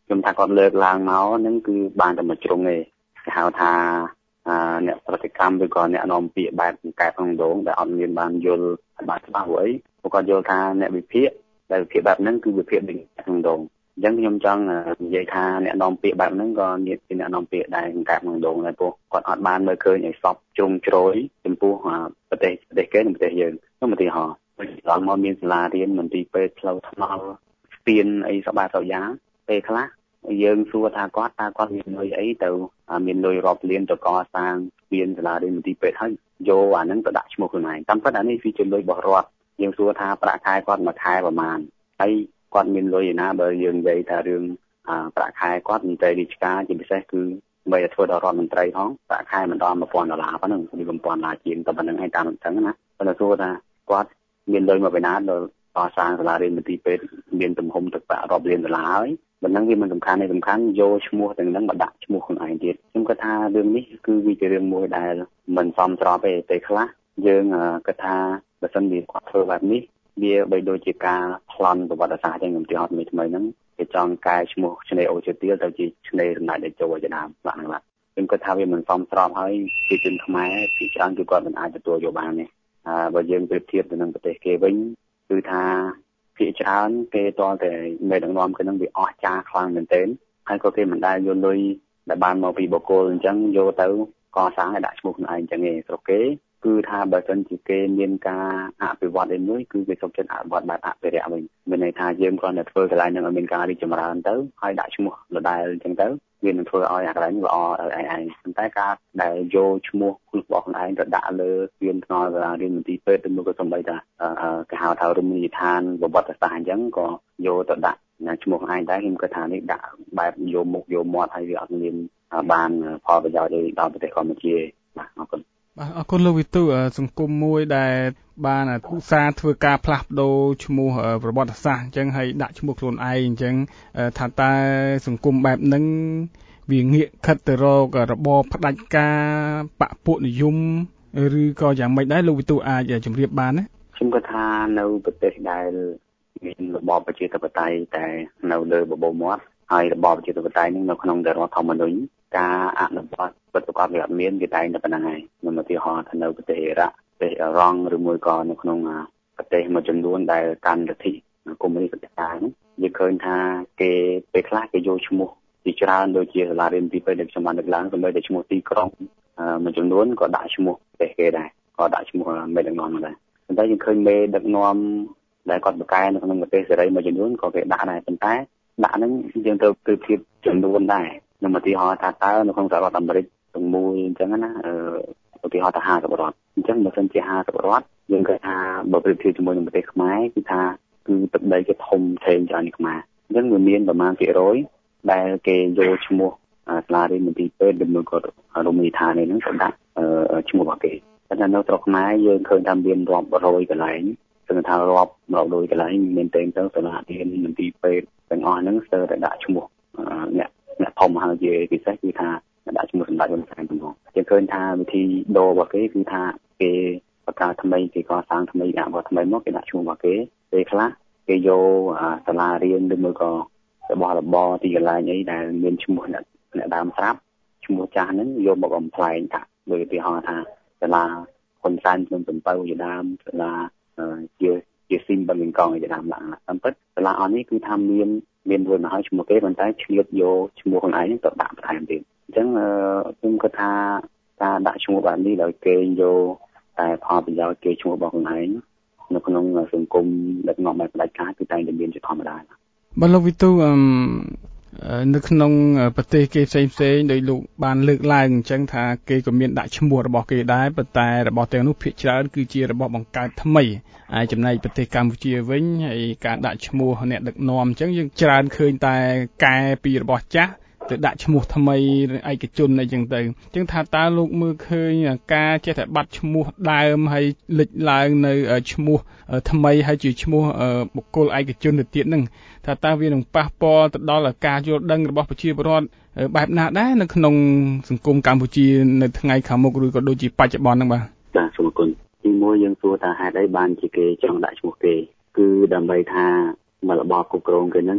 Speaker 9: ខ្ញុំថាគាត់លើកឡើងមកហ្នឹងគឺបានតែមួយជ្រុងទេគេហៅថាអ្នកប្រតិកម្មឬក៏អ្នកនាំពាក្យបែបកែក្នុងដងដែលអត់មានបានយល់បានច្បាស់អីព្រោះគាត់យល់ថាអ្នកវិភាគដែលវិភាគបែបហ្នឹងគឺវិភាគដូចក្នុងដងអញ្ចឹងខ្ញុំចង់និយាយថាអ្នកនាំពាក្យបែបហ្នឹងក៏ជាអ្នកនាំពាក្យដែលកែក្នុងដងដែរព្រោះគាត់អត់បានមើលឃើញឲ្យសពជ្រុងជ្រោយចំពោះប្រទេសប្រទេសគេនិងប្រទេសយើងខ្ញុំឧទាហរណ៍ដល់មកមានសាលារៀនមន្ទីរពេទ្យផ្លូវថ្នល់ស្ពានអីសបាសយ៉ាងពេលខ្លះយើងសួរថាគាត់តើគាត់មានលុយអីទៅមានលុយរាប់លានទៅកសាងស្ពានសាលារៀនមន្ទីរពេទ្យហើយយកអាហ្នឹងទៅដាក់ឈ្មោះខ្លួនឯងតាមពិតអានេះវាជាលុយរបស់រដ្ឋយើងសួរថាប្រាក់ខែគាត់មួយខែប្រមាណហើយគាត់មានលុយឯណាបើយើងនិយាយថារឿងប្រាក់ខែគាត់មន្ត្រីរាជការជាពិសេសគឺបីតែធ្វើដល់រដ្ឋមន្ត្រីផងប្រាក់ខែមិនដល់one thousandដុល្លារប៉ុណ្ណឹងពីone thousandដុល្លារជាងតែប៉ុណ្្នឹងឯងតាមអញ្ចឹងណាប៉ុន្តែសួរថាគាត់មានលុយមកពីណាដល់កសាងសាលារៀនមន្ទីរពេទ្យមានទំហំទឹកប្រាក់រាប់លានដុល្លារហើយប៉ុណ្ណឹងវាមិនសំខាន់ទេសំខាន់យកឈ្មោះទាំងហ្នឹងមកដាក់ឈ្មោះខ្លួនឯងទៀតខ្ញុំគិតថារឿងនេះគឺវាជារឿងមួយដែលមិនសមស្របទេពេលខ្លះយើងគិតថាបើសិនជាគាត់ធ្វើបែបនេះវាបីដូចជាការប្លន់ប្រវត្តិសាស្ត្រចឹងខ្ញុំទីហត់ថ្មីៗហ្នឹងគេចង់កែឈ្មោះឆ្នេរអូជាទៀលទៅជាឆ្នេរសំណាច់តេជោជាដើមបាទហ្នឹងបាទខ្ញុំគិតថាវាមិនសមស្របហើយជាជនខ្មែរពីច្រើនគឺគាត់មិនអាចទទួលយកបានទេហើយបើយើងប្រៀបធៀបទៅនឹងប្រទេសគេវិញគឺថាភាគច្រើនគេតើតែមេដឹកនាំគេនឹងវាអស់ចាខ្លាំងមែនទែនហើយក៏គេមិនដែលយកលុយដែលបានមកពីបុគ្គលអញ្ចឹងយកទៅកសាងឲ្យដាក់ឈ្មោះខ្លួនឯងអញ្ចឹងឯងស្រុកគេគឺថាបើសិនជាគេមានការអភិវឌ្ឍឯមួយគឺគេសុខចិត្តអភិវឌ្ឍបែបអភិរក្សវិញមានន័យថាយើងគ្រាន់តែធ្វើកន្លែងហ្នឹងឲ្យមានការរីកចម្រើនទៅហើយដាក់ឈ្មោះដដែលអញ្ចឹងទៅវានឹងធ្វើឲ្យអាកន្លែងល្អឲ្យឯងប៉ុន្តែការដែលយកឈ្មោះរបស់ខ្លួនឯងទៅដាក់លើស្ពានថ្នល់សាលារៀនមន្ទីរពេទ្យទៅមកក៏សំបីថាគេហៅថារមណីយដ្ឋានប្រវត្តិសាស្ត្រអញ្ចឹងក៏យកទៅដាក់ឈ្មោះខ្លួនឯងដែរខ្ញុំគិតថានេះដាក់បែបយកមុខយកមាត់ហើយវាអត់មានបានផលប្រយោជន៍ទេដល់ប្រទេសកម្ពុជាបាទអរគុណ
Speaker 8: បាទអរគុណលោកវិទូសង្គមមួយដែលបានឧស្សាហ៍ធ្វើការផ្លាស់ប្ដូរឈ្មោះប្រវត្តិសាស្ត្រអញ្ចឹងហើយដាក់ឈ្មោះខ្លួនឯងអញ្ចឹងថាតើសង្គមបែបហ្នឹងវាងាកខិតទៅរករបបផ្ដាច់ការបកពួកនិយមឬក៏យ៉ាងម៉េចដែរលោកវិទូអាចជម្រាបបានណា
Speaker 9: ខ្ញុំគាត់ថានៅប្រទេសដែលមានរបបប្រជាធិបតេយ្យតែនៅលើបបោមាត់ហើយរបបប្រជាធិបតេយ្យនេះនៅក្នុងរដ្ឋធម្មនុញ្ញការអនុវត្តពិតប្រាកដវាអត់មានគេតែងតែប៉ុណ្្នឹងហើយខ្ញុំឧទាហរណ៍ថានៅប្រទេសអ៊ីរ៉ាក់ប្រទេសអ៊ីរ៉ង់ឬមួយក៏នៅក្នុងប្រទេសមួយចំនួនដែលកាន់លទ្ធិកុម្មុយនីសប្រទេសដែរយើងឃើញថាគេពេលខ្លះគេយកឈ្មោះជាច្រើនដូចជាសាលារៀនទីពេលដែលខ្ញុំបានលើកឡើងសម្រាប់តែឈ្មោះទីក្រុងមួយចំនួនក៏ដាក់ឈ្មោះប្រទេសគេដែរក៏ដាក់ឈ្មោះមេដឹកនាំដែរប៉ុន្តែយើងឃើញមេដឹកនាំដែលគាត់បកកែនៅក្នុងប្រទេសសេរីមួយចំនួនក៏គេដាក់ដែរប៉ុន្តែដាក់ហ្នឹងយើងត្រូវប្រៀបធៀបចំនួនដែរខ្ញុំឧទាហរណ៍ថាតើនៅក្នុងសហរដ្ឋអាមេរិកទាំងមូលអញ្ចឹងណាឧទាហរណ៍ថាfiftyរដ្ឋអញ្ចឹងបើសិនជាfiftyរដ្ឋយើងគិតថាបើប្រៀបធៀបជាមួយនឹងប្រទេសខ្មែរគឺថាគឺទឹកដីគេធំធេងច្រើនជាងខ្មែរអញ្ចឹងវាមានប្រមាណភាគរយដែលគេយកឈ្មោះសាលារៀនមន្ទីរពេទ្យឬមួយក៏រមណីយដ្ឋាននេះហ្នឹងទៅដាក់ឈ្មោះរបស់គេតែនៅស្រុកខ្មែរយើងឃើញថាមានរាប់រយកន្លែងគឺថារាប់រាប់រយកន្លែងមានតែទៅសាលារៀនមន្ទីរពេទ្យទាំងអស់ហ្នឹងស្ទើរតែដាក់ឈ្មោះអ្នកអ្នកធំហើយជាពិសេសគឺថាដាក់ឈ្មោះសម្ដេចហ៊ុនសែនទាំងអស់យើងឃើញថាវិធីដូររបស់គេគឺថាគេបង្កើតថ្មីគេកសាងថ្មីដាក់របស់ថ្មីមកគេដាក់ឈ្មោះរបស់គេពេលខ្លះគេយកសាលារៀនឬមួយក៏របស់របរទីកន្លែងអីដែលមានឈ្មោះអ្នកអ្នកដើមស្រាប់ឈ្មោះចាស់ហ្នឹងយកមកបំផ្លែងដាក់ដូចឧទាហរណ៍ថាសាលាហ៊ុនសែនក្នុងសំពៅជាដើមសាលាជាជាស៊ីមបឹងកងជាដើមឡើងតាមពិតសាលាអស់នេះគឺថាមានមានរួចមកហើយឈ្មោះគេប៉ុន្តែឆ្លៀតយកឈ្មោះខ្លួនឯងទៅដាក់បន្ថែមទៀតអញ្ចឹងខ្ញុំគិតថាការដាក់ឈ្មោះបែបនេះដោយគេយកតែផលប្រយោជន៍គេឈ្មោះរបស់ខ្លួនឯងនៅក្នុងសង្គមដឹកនាំបែបផ្ដាច់ការគឺតែងតែមានជាធម្មតា
Speaker 8: បាទលោកវិទូអឺនៅក្នុងប្រទេសគេផ្សេងផ្សេងដោយលោកបានលើកឡើងអញ្ចឹងថាគេក៏មានដាក់ឈ្មោះរបស់គេដែរប៉ុន្តែរបស់ទាំងនោះភាគច្រើនគឺជារបស់បង្កើតថ្មីហើយចំណែកប្រទេសកម្ពុជាវិញហើយការដាក់ឈ្មោះអ្នកដឹកនាំអញ្ចឹងយើងច្រើនឃើញតែកែពីរបស់ចាស់ទៅដាក់ឈ្មោះថ្មីឯកជនអីចឹងទៅអញ្ចឹងថាតើលោកមើលឃើញការចេះតែបាត់ឈ្មោះដើមហើយលេចឡើងនៅឈ្មោះថ្មីហើយជាឈ្មោះបុគ្គលឯកជនទៅទៀតហ្នឹងថាតើវានឹងប៉ះពាល់ទៅដល់ការយល់ដឹងរបស់ប្រជាពលរដ្ឋបែបណាដែរនៅក្នុងសង្គមកម្ពុជានៅថ្ងៃខាងមុខឬក៏ដូចជាបច្ចុប្បន្នហ្នឹងបាទ
Speaker 9: បាទសូមអរគុណទីមួយយើងសួរថាហេតុអីបានជាគេចង់ដាក់ឈ្មោះគេគឺដើម្បីថាមករបបគ្រប់គ្រងគេហ្នឹងក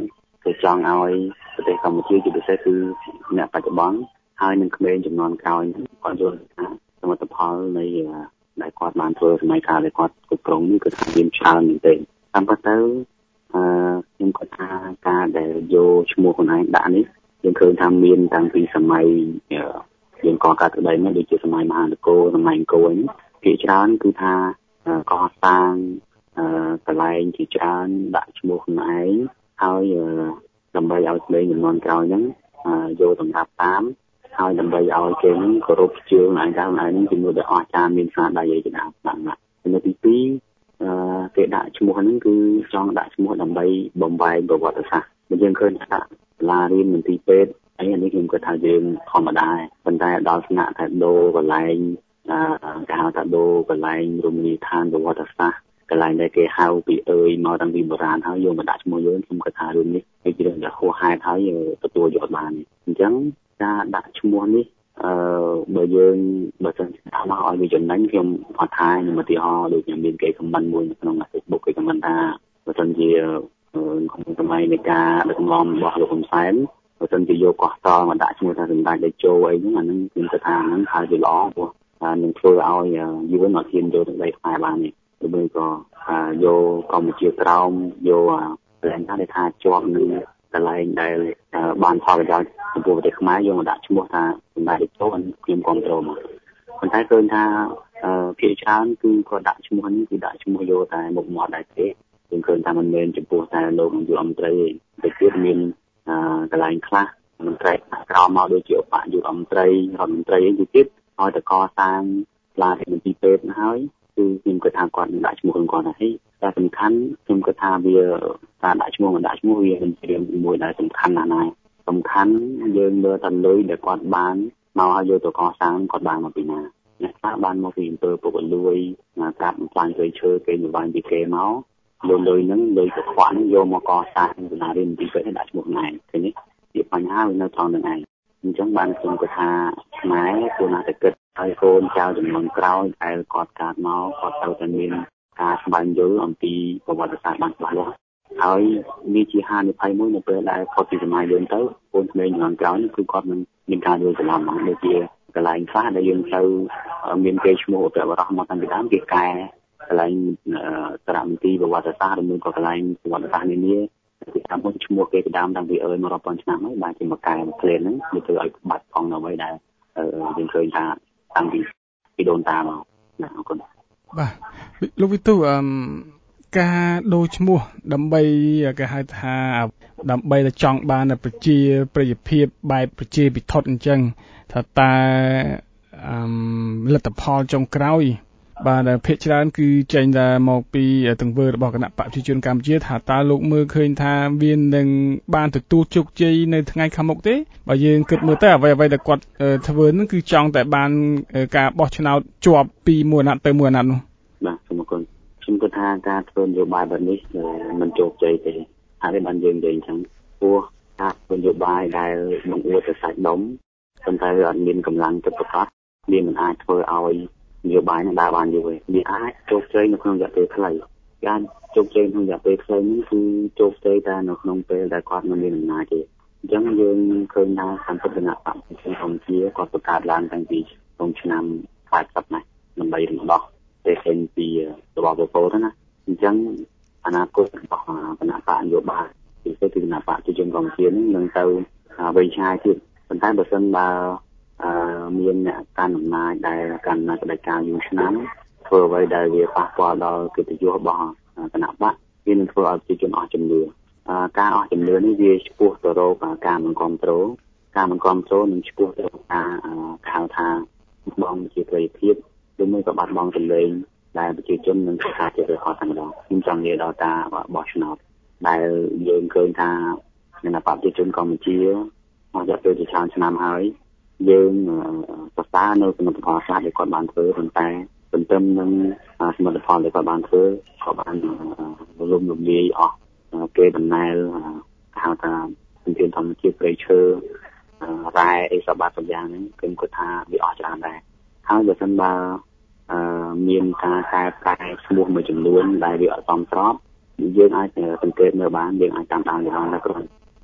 Speaker 9: tôi chọnឲ្យប្រទេសកម្ពុជាជាពិសេសគឺអ្នកបច្ចុប្បន្នហើយនឹងក្មេងចំនួនក្រោយគាត់យល់ថាសមិទ្ធផលនៃដែលគាត់បានធ្វើសម័យកាលដែលគាត់គ្រប់គ្រងនេះគឺថាមានច្រើនមែនទេតាមពិតទៅអឺខ្ញុំគាត់ថាការដែលយកឈ្មោះខ្លួនឯងដាក់នេះយើងឃើញថាមានតាំងពីសម័យយើងកកើតក្តីនេះដូចជាសម័យមហានគរសម័យអង្គរនេះភាគច្រើនគឺថាកសាងកន្លែងជាច្រើនដាក់ឈ្មោះខ្លួនឯងហើយដើម្បីឲ្យក្មេងចំនួនក្រោយហ្នឹងយកសម្រាប់តាមហើយដើម្បីឲ្យគេនឹងគោរពជឿខ្លួនឯងថាខ្លួនឯងនឹងជំនួសដោយអស្ចារ្យមានស្នាដៃឯកតាមបានណានៅទីពីរគេដាក់ឈ្មោះហ្នឹងគឺចង់ដាក់ឈ្មោះដើម្បីបំបែកប្រវត្តិសាស្ត្របើយើងឃើញថាសាលារៀនមន្ទីរពេទ្យអីនេះខ្ញុំគិតថាយើងធម្មតាប៉ុន្តែដល់ថ្នាក់ថាដូរកន្លែងគេហៅថាដូរកន្លែងរមណីយដ្ឋានប្រវត្តិសាស្ត្រកន្លែងដែលគេហៅពីអើយមកតាំងពីបុរាណហើយយកមកដាក់ឈ្មោះយើងខ្ញុំគិតថារឿងនេះជារឿងដែលហួសហេតុហើយទទួលយកបានអញ្ចឹងការដាក់ឈ្មោះនេះអឺបើយើងបើសិនថាមកឲ្យវាចំណេញខ្ញុំអត់ថាខ្ញុំឧទាហរណ៍ដូចខ្ញុំមានគេខមមិនមួយនៅក្នុង Facebook គេខមមិនថាបើសិនជាក្នុងសម័យនៃការដឹកនាំរបស់លោកហ៊ុនសែនបើសិនជាយកកោះតលមកដាក់ឈ្មោះថាសម្ដេចតេជោអីហ្នឹងអាហ្នឹងខ្ញុំគិតថាហ្នឹងហើយវាល្អព្រោះនឹងធ្វើឲ្យយួនអត់ហ៊ានយកទៅដីខ្មែរបានទេឬក៏យកកម្ពុជាក្រោមយកកន្លែងដែលថាជាប់នឹងកន្លែងដែលបានផលប្រយោជន៍ចំពោះប្រទេសខ្មែរយកមកដាក់ឈ្មោះថាសម្ដេចតេជោខ្ញុំគ្រប់គ្រងមកប៉ុន្តែឃើញថាភាគច្រើនគឺគាត់ដាក់ឈ្មោះនេះគឺដាក់ឈ្មោះយកតែមុខមាត់ដែរទេខ្ញុំឃើញថាមិនមែនចំពោះតែលោកនាយករដ្ឋមន្ត្រីទេទៀតមានកន្លែងខ្លះមន្ត្រីក្រោមមកដូចជាឧបនាយករដ្ឋមន្ត្រីរដ្ឋមន្ត្រីអីទៅទៀតឲ្យតកសាងឡានមន្ទីរពេទ្យហើយគឺខ្ញុំគិតថាគាត់នឹងដាក់ឈ្មោះគាត់ថាហីតែសំខាន់ខ្ញុំគិតថាវាការដាក់ឈ្មោះមិនដាក់ឈ្មោះវាមិនជារឿងមួយដែលសំខាន់ណាស់ណាសំខាន់យើងមើលតែលុយដែលគាត់បានមកឲ្យយកទៅកសាងគាត់បានមកពីណាអ្នកខ្លះបានមកពីអំពើពុករលួយកាប់បំផ្លាញព្រៃឈើគេមកបានពីគេមកលុយលុយហ្នឹងលុយទៅខ្វះហ្នឹងយកមកកសាងសាលារៀនមន្ទីរពេទ្យដាក់ឈ្មោះខ្លួនឯងឃើញទេជាបញ្ហាវានៅត្រង់ហ្នឹងឯងអញ្ចឹងបានខ្ញុំគិតថាខ្មែរគួរណាស់តែគិតហើយកូនចៅចំនួនក្រោយដែលគាត់កើតមកគាត់ត្រូវតែមានការស្វែងយល់អំពីប្រវត្តិសាស្ត្របានច្បាស់លាស់ហើយវាជាហានិភ័យមួយនៅពេលដែលផុតពីសម័យយើងទៅកូនក្មេងចំនួនក្រោយគឺគាត់នឹងមានការយល់ច្រឡំមកដូចជាកន្លែងខ្លះដែលយើងទៅមានគេឈ្មោះឧបបរោះមកតាំងពីដើមគេកែកន្លែងសារមន្ទីរប្រវត្តិសាស្ត្រឬក៏កន្លែងប្រវត្តិសាស្ត្រនានាពីតាមមុនឈ្មោះគេពីដើមតាំងពីអើយមករាប់ពាន់ឆ្នាំហើយបានជាមកកែមកផ្លេនហ្នឹងវាធ្វើឲ្យបាត់ផងនៅអ្វីដែលយើងឃើញថាតាំងពីពីដូនតាមកណាអរគុណ
Speaker 8: បាទលោកវិទូអឺការដូរឈ្មោះដើម្បីគេហៅថាដើម្បីចង់បានប្រជាប្រិយភាពបែបប្រជាពិធដ្ឋអញ្ចឹងថាតើអឺលទ្ធផលចុងក្រោយបាទភាគច្រើនគឺចេញតែមកពីទង្វើរបស់គណៈបកប្រជាជនកម្ពុជាថាតើលោកមើលឃើញថាវានឹងបានទទួលជោគជ័យនៅថ្ងៃខាងមុខទេបើយើងគិតមើលទៅអ្វីអ្វីដែលគាត់ធ្វើហ្នឹងគឺចង់តែបានការបោះឆ្នោតជាប់ពីមួយអាណត្តិទៅមួយអាណត្តិនោះ
Speaker 9: បាទសូមអរគុណខ្ញុំគិតថាការធ្វើនយោបាយបែបនេះមិនជោគជ័យទេហើយបានយើងនិយាយអញ្ចឹងព្រោះការធ្វើនយោបាយដែលបង្អួតទៅសាច់ដុំប៉ុន្តែវាអត់មានកម្លាំងចិត្តប្រកបវាមិនអាចធ្វើឲ្យនយោបាយនឹងដើរបានយូរទេវាអាចជោគជ័យនៅក្នុងរយៈពេលខ្លីការជោគជ័យក្នុងរយៈពេលខ្លីនេះគឺជោគជ័យតែនៅក្នុងពេលដែលគាត់មិនមានអំណាចទេអញ្ចឹងយើងឃើញថាសង្គមគណៈបព្វជិជនកម្ពុជាគាត់បង្កើតឡើងតាំងពីក្នុងឆ្នាំប៉ែតសិបណាដើម្បីរំដោះប្រទេសចេញពីរបបប៉ុលពតណាអញ្ចឹងអនាគតរបស់គណៈបកនយោបាយពិសេសគឺគណៈបព្វជិជនកម្ពុជានឹងនឹងទៅវែងឆ្ងាយទៀតប៉ុន្តែបើសិនបើអឺមានអ្នកកាន់អំណាចដែលកាន់អំណាចផ្ដាច់ការយូរឆ្នាំធ្វើអ្វីដែលវាប៉ះពាល់ដល់កិត្តិយសរបស់គណៈបកវានឹងធ្វើឲ្យប្រជាជនអស់ជំនឿការអស់ជំនឿនេះវាឆ្ពោះទៅរកការមិនគ្រប់គ្រងការមិនគ្រប់គ្រងនឹងឆ្ពោះទៅរកការហៅថាបងជាប្រតិភិបឬមួយក៏បាត់បង់តម្លៃដែលប្រជាជននឹងថាជារឿងអត់តែម្ដងខ្ញុំចង់និយាយដល់ការបោះឆ្នោតដែលយើងឃើញថាគណៈបព្វជិជនកម្ពុជាមករយៈពេលជាច្រើនឆ្នាំហើយយើងសរសើរនៅសមិទ្ធផលខ្លះដែលគាត់បានធ្វើប៉ុន្តែទន្ទឹមនឹងសមិទ្ធផលដែលគាត់បានធ្វើក៏បានរលំរំលាយអស់គេដំណើរហៅថាជំនាញធម្មជាតិព្រៃឈើរ៉ែអីសបាត់ទាំងយ៉ាងហ្នឹងគឺគាត់ថាវាអស់ច្រើនដែរហើយបើសិនបើមានការកែប្រែឈ្មោះមួយចំនួនដែលវាអត់សមស្របយើងអាចសង្កេតមើលបានយើងអាចតាមដានបានដែរគ្រាន់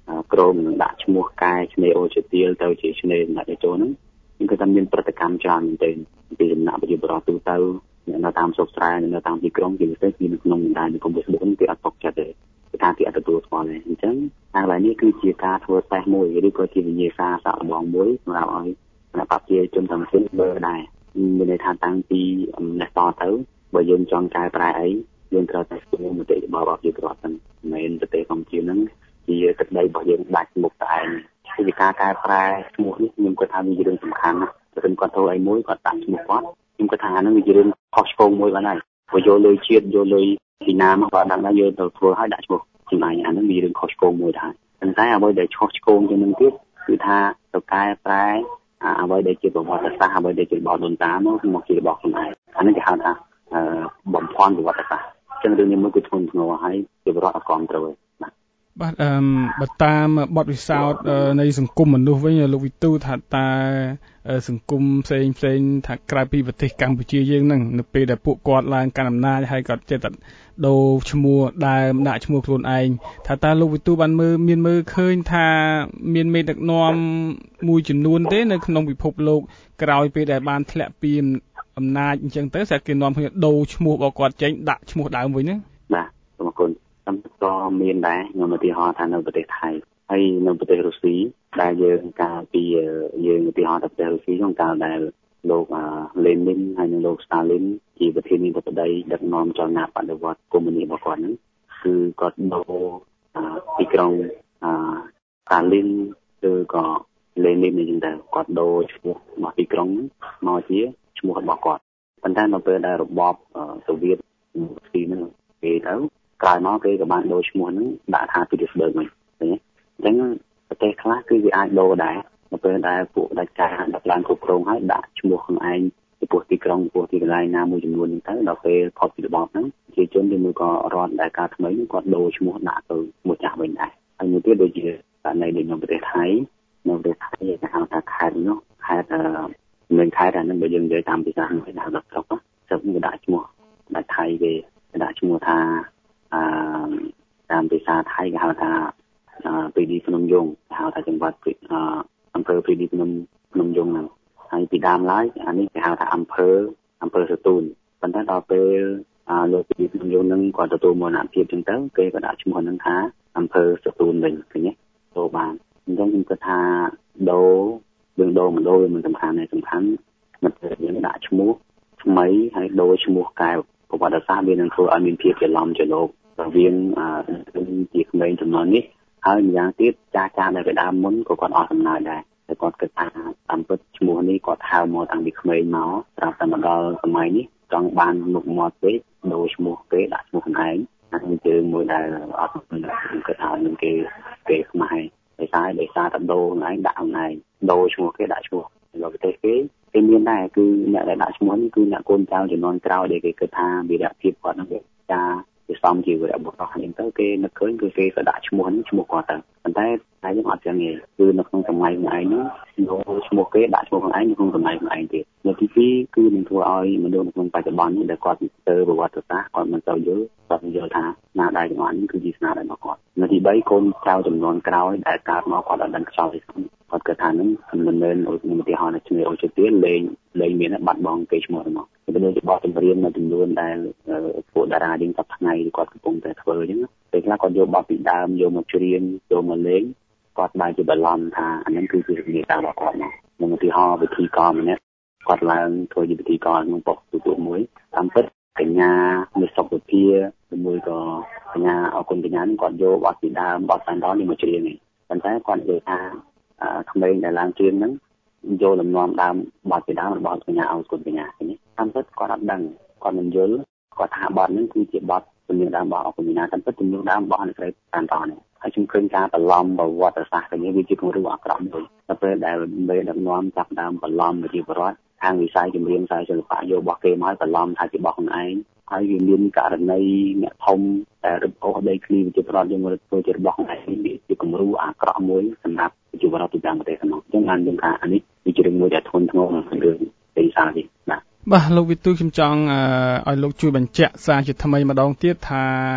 Speaker 9: ក្រមនឹងដាក់ឈ្មោះកែឆ្នេរអូជាទៀលទៅជាឆ្នេរដាក់ទៅចូលហ្នឹងគឺគាត់មានប្រតិកម្មច្រើនមែនទែនពីដំណាក់ប្រជាពលរដ្ឋទូទៅនៅតាមស្រុកស្រែនៅតាមទីក្រុងជាពិសេសគឺនៅក្នុងបណ្ដាញសង្គម Facebook នេះគេអត់ទុកចិត្តទេគេថាគេអត់ទទួលស្គាល់ទេអញ្ចឹងខាងឡើយនេះគឺជាការធ្វើតេស្តមួយឬក៏ជាវិញ្ញាសាសាកល្បងមួយសម្រាប់ឲ្យគណៈបព្វជិជនទាំងสิ้នមើលដែរមានន័យថាតាំងពីនេះតទៅបើយើងចង់កែប្រែអីយើងត្រូវតែស្គាល់មតិរបស់ប្រជាពលរដ្ឋហ្នឹងមិនមែនប្រទេសកម្ពុជាហ្នឹងជាទឹកដីរបស់យើងដាច់មុខតែឯងពីការកែប្រែឈ្មោះនេះខ្ញុំគាត់ថាវាជារឿងសំខាន់ណាស់ព្រោះគាត់ធ្វើអីមួយគាត់ដាក់ឈ្មោះគាត់ខ្ញុំគាត់ថាហ្នឹងវាជារឿងខុសឆ្គងមួយបានហើយព្រោះយកលុយជាតិយកលុយពីណាមកគាត់ដឹងថាយើងទៅធ្វើឲ្យដាក់ឈ្មោះចំណាយអាហ្នឹងវារឿងខុសឆ្គងមួយដែរប៉ុន្តែអ្វីដែលខុសឆ្គងជាងនឹងទៀតគឺថាទៅកែប្រែអ្វីដែលជាប្រវត្តិសាស្ត្រអ្វីដែលជារបស់ដូនតាមកមកជារបស់ខ្លួនឯងអានេះគេហៅថាបំភាន់ប្រវត្តិសាស្ត្រចឹងរឿងនេះមួយគឺធ្ងន់ធ្ងរហើយជាបរិបទអកងត្រូវបាទ
Speaker 8: បាទអឺបើតាមបទពិសោធន៍នៃសង្គមមនុស្សវិញលោកវិទូថាតើសង្គមផ្សេងផ្សេងថាក្រៅពីប្រទេសកម្ពុជាយើងហ្នឹងនៅពេលដែលពួកគាត់ឡើងកាន់អំណាចហើយគាត់ចេះតែដូរឈ្មោះដើមដាក់ឈ្មោះខ្លួនឯងថាតើលោកវិទូបានមើលមានមើលឃើញថាមានមេដឹកនាំមួយចំនួនទេនៅក្នុងពិភពលោកក្រោយពេលដែលបានធ្លាក់ពីអំណាចអញ្ចឹងទៅស្អាតគេនាំគ្នាដូរឈ្មោះរបស់គាត់ចេញដាក់ឈ្មោះដើមវិញហ្នឹង
Speaker 9: បាទសូមអរគុណតាមក៏មានដែរខ្ញុំឧទាហរណ៍ថានៅប្រទេសថៃហើយនៅប្រទេសរុស្ស៊ីដែលយើងកាលពីយើងឧទាហរណ៍ទៅប្រទេសរុស្ស៊ីក្នុងកាលដែលលោកលេនីនហើយនិងលោកស្តាលីនជាប្រធានាធិបតីដឹកនាំចលនាបដិវត្តន៍កុម្មុយនីសរបស់គាត់ហ្នឹងគឺគាត់ដូរទីក្រុងស្តាលីនឬក៏លេនីននេះដែរគាត់ដូរឈ្មោះរបស់ទីក្រុងមកជាឈ្មោះរបស់គាត់ប៉ុន្តែនៅពេលដែលរបបសូវៀតស៊ីហ្នឹងគេទៅក្រោយមកគេក៏បានដូរឈ្មោះហ្នឹងដាក់ថាពីស្បឺវិញឃើញទេអញ្ចឹងប្រទេសខ្លះគឺវាអាចដូរដែរនៅពេលដែលពួកដាច់ការដាក់ឡើងគ្រប់គ្រងហើយដាក់ឈ្មោះខ្លួនឯងពីពោះទីក្រុងពោះទីកន្លែងណាមួយចំនួនហ្នឹងទៅដល់ពេលផុតពីរបបហ្នឹងជាជនឬមួយក៏រដ្ឋដែលការថ្មីហ្នឹងគាត់ដូរឈ្មោះដាក់ទៅឈ្មោះចាស់វិញដែរហើយមួយទៀតដូចជាករណីនៅប្រទេសថៃនៅប្រទេសថៃគេហៅថាខេត្តនោះខេត្តមានខេត្តហ្នឹងបើយើងនិយាយតាមភាសាគេហៅថាស្រុកស្រុកគេដាក់ឈ្មោះដាក់ថៃគេដាក់ឈ្មោះថាអឺតាមភាសាថៃគេហៅថាព្រីឌីភ្នំយងគេហៅថាจังหวัดអំពើព្រីឌីភ្នំភ្នំយងហ្នឹងហើយពីដើមឡើយអានេះគេហៅថាអំពើអំពើសទូនប៉ុន្តែដល់ពេលលោកព្រីឌីភ្នំយងហ្នឹងគាត់ទទួលមរណភាពចឹងទៅគេក៏ដាក់ឈ្មោះហ្នឹងថាអំពើសទូនវិញឃើញទេចូលបានអញ្ចឹងខ្ញុំគិតថាដូរយើងដូរមិនដូរវាមិនសំខាន់ទេសំខាន់មិនត្រូវយើងដាក់ឈ្មោះថ្មីហើយដូរឈ្មោះកែប្រវត្តិសាស្ត្រវានឹងធ្វើឲ្យមានភាពច្រឡំច្រឡោករវាងជាក្មេងចំនួននេះហើយម្យ៉ាងទៀតចាស់ចាស់ដែលពីដើមមុនក៏គាត់អស់សំណើចដែរតែគាត់គិតថាតាមពិតឈ្មោះនេះគាត់ហៅមកតាំងពីក្មេងមកត្រាប់តែមកដល់សម័យនេះចង់បានមុខមាត់ពេកដូរឈ្មោះគេដាក់ឈ្មោះខ្លួនឯងហ្នឹងជាមួយដែលអត់គិតថានឹងគេគេខ្មាស់ដោយសារដោយសារតែដូរខ្លួនឯងដាក់ខ្លួនឯងដូរឈ្មោះគេដាក់ឈ្មោះនៅប្រទេសគេគេមានដែរគឺអ្នកដែលដាក់ឈ្មោះនេះគឺអ្នកកូនចៅជំនាន់ក្រោយដែលគេគិតថាវីរភាពគាត់នឹងវាចាវាសំជាវីរបុរសហ្នឹងទៅគេនឹកឃើញគឺគេក៏ដាក់ឈ្មោះនេះឈ្មោះគាត់ទៅប៉ុន្តែតែយើងអត់ចឹងទេគឺនៅក្នុងសម័យខ្លួនឯងហ្នឹងដូរឈ្មោះគេដាក់ឈ្មោះខ្លួនឯងនៅក្នុងសម័យខ្លួនឯងទៀតនៅទីពីរគឺនឹងធ្វើឲ្យមនុស្សក្នុងបច្ចុប្បន្ននេះដែលគាត់ទៅប្រវត្តិសាស្ត្រគាត់មិនទៅយល់គាត់យល់ថាស្នាដៃទាំងអស់នេះគឺជាស្នាដៃរបស់គាត់នៅទីបីកូនចៅចំនួនក្រោយដែលកើតមកគាត់អត់ដឹងខ្យល់ទេគាត់គិតថាហ្នឹងមិនមែនឧទាហរណ៍ជំនឿអូជាទៀនលេងលេងមានបាត់បង់គេឈ្មោះរបស់គេដូចជាបទចម្រៀងនៅចំនួនដែលពួកតារាយើងសប្តាហ៍ថ្ងៃគាត់កំពុងតែធ្វើអញ្ចឹងពេលខ្លះគាត់យកបទពីដើមយកមកច្រៀងយកមកលេងគាត់បែរជាបន្លំថាអាហ្នឹងគឺជាវិញ្ញាសារបស់គាត់មកនឹងឧទាហរណ៍វិធីករម្នាក់គាត់ឡើងធ្វើជាវិធីករក្នុងប៉ុស្តិ៍ទូមួយតាមពិតកញ្ញាមានសុខភាពជាមួយក៏កញ្ញាអរគុណកញ្ញានឹងគាត់យកបទពីដើមបទសាន់ដននេះមកច្រៀងនេះប៉ុន្តែគាត់និយាយថាក្មេងដែលឡើងច្រៀងហ្នឹងយកលំនាំដើមបទពីដើមរបស់កញ្ញាអរគុណកញ្ញានេះតាមពិតគាត់អត់ដឹងគាត់មិនយល់គាត់ថាបទហ្នឹងគឺជាបទជំនឿដើមរបស់អរគុណកញ្ញាតាមពិតជំនឿដើមរបស់អ្នកស្រីសាន់ដននេះហើយខ្ញុំឃើញការបន្លំប្រវត្តិសាស្ត្រគ្នាវាជាគំរូអាក្រក់មួយដល់ពេលដែលមេដឹកនាំចាប់ដើមបន្លំប្រជាពលរដ្ឋខាងវិស័យចម្រៀងវិស័យសិល្បៈយករបស់គេមកឲ្យបន្លំថាជារបស់ខ្លួនឯងហើយវាមានករណីអ្នកធំតែរឹបអូសដីឃ្លីវិជាប្រវត្តិយកមកធ្វើជារបស់ខ្លួនឯងវាជាគំរូអាក្រក់មួយសម្រាប់វិជាប្រវត្តិទូទាំងប្រទេសក្នុងអញ្ចឹងបានយើងថាអានេះវាជារឿងមួយដែលធ្ងន់ធ្ងរក្នុងរឿងទីសានេះបាទ
Speaker 8: បាទលោកវិទូខ្ញុំចង់ឲ្យលោកជួយបញ្ជាក់សារជាថ្មីម្ដងទៀតថា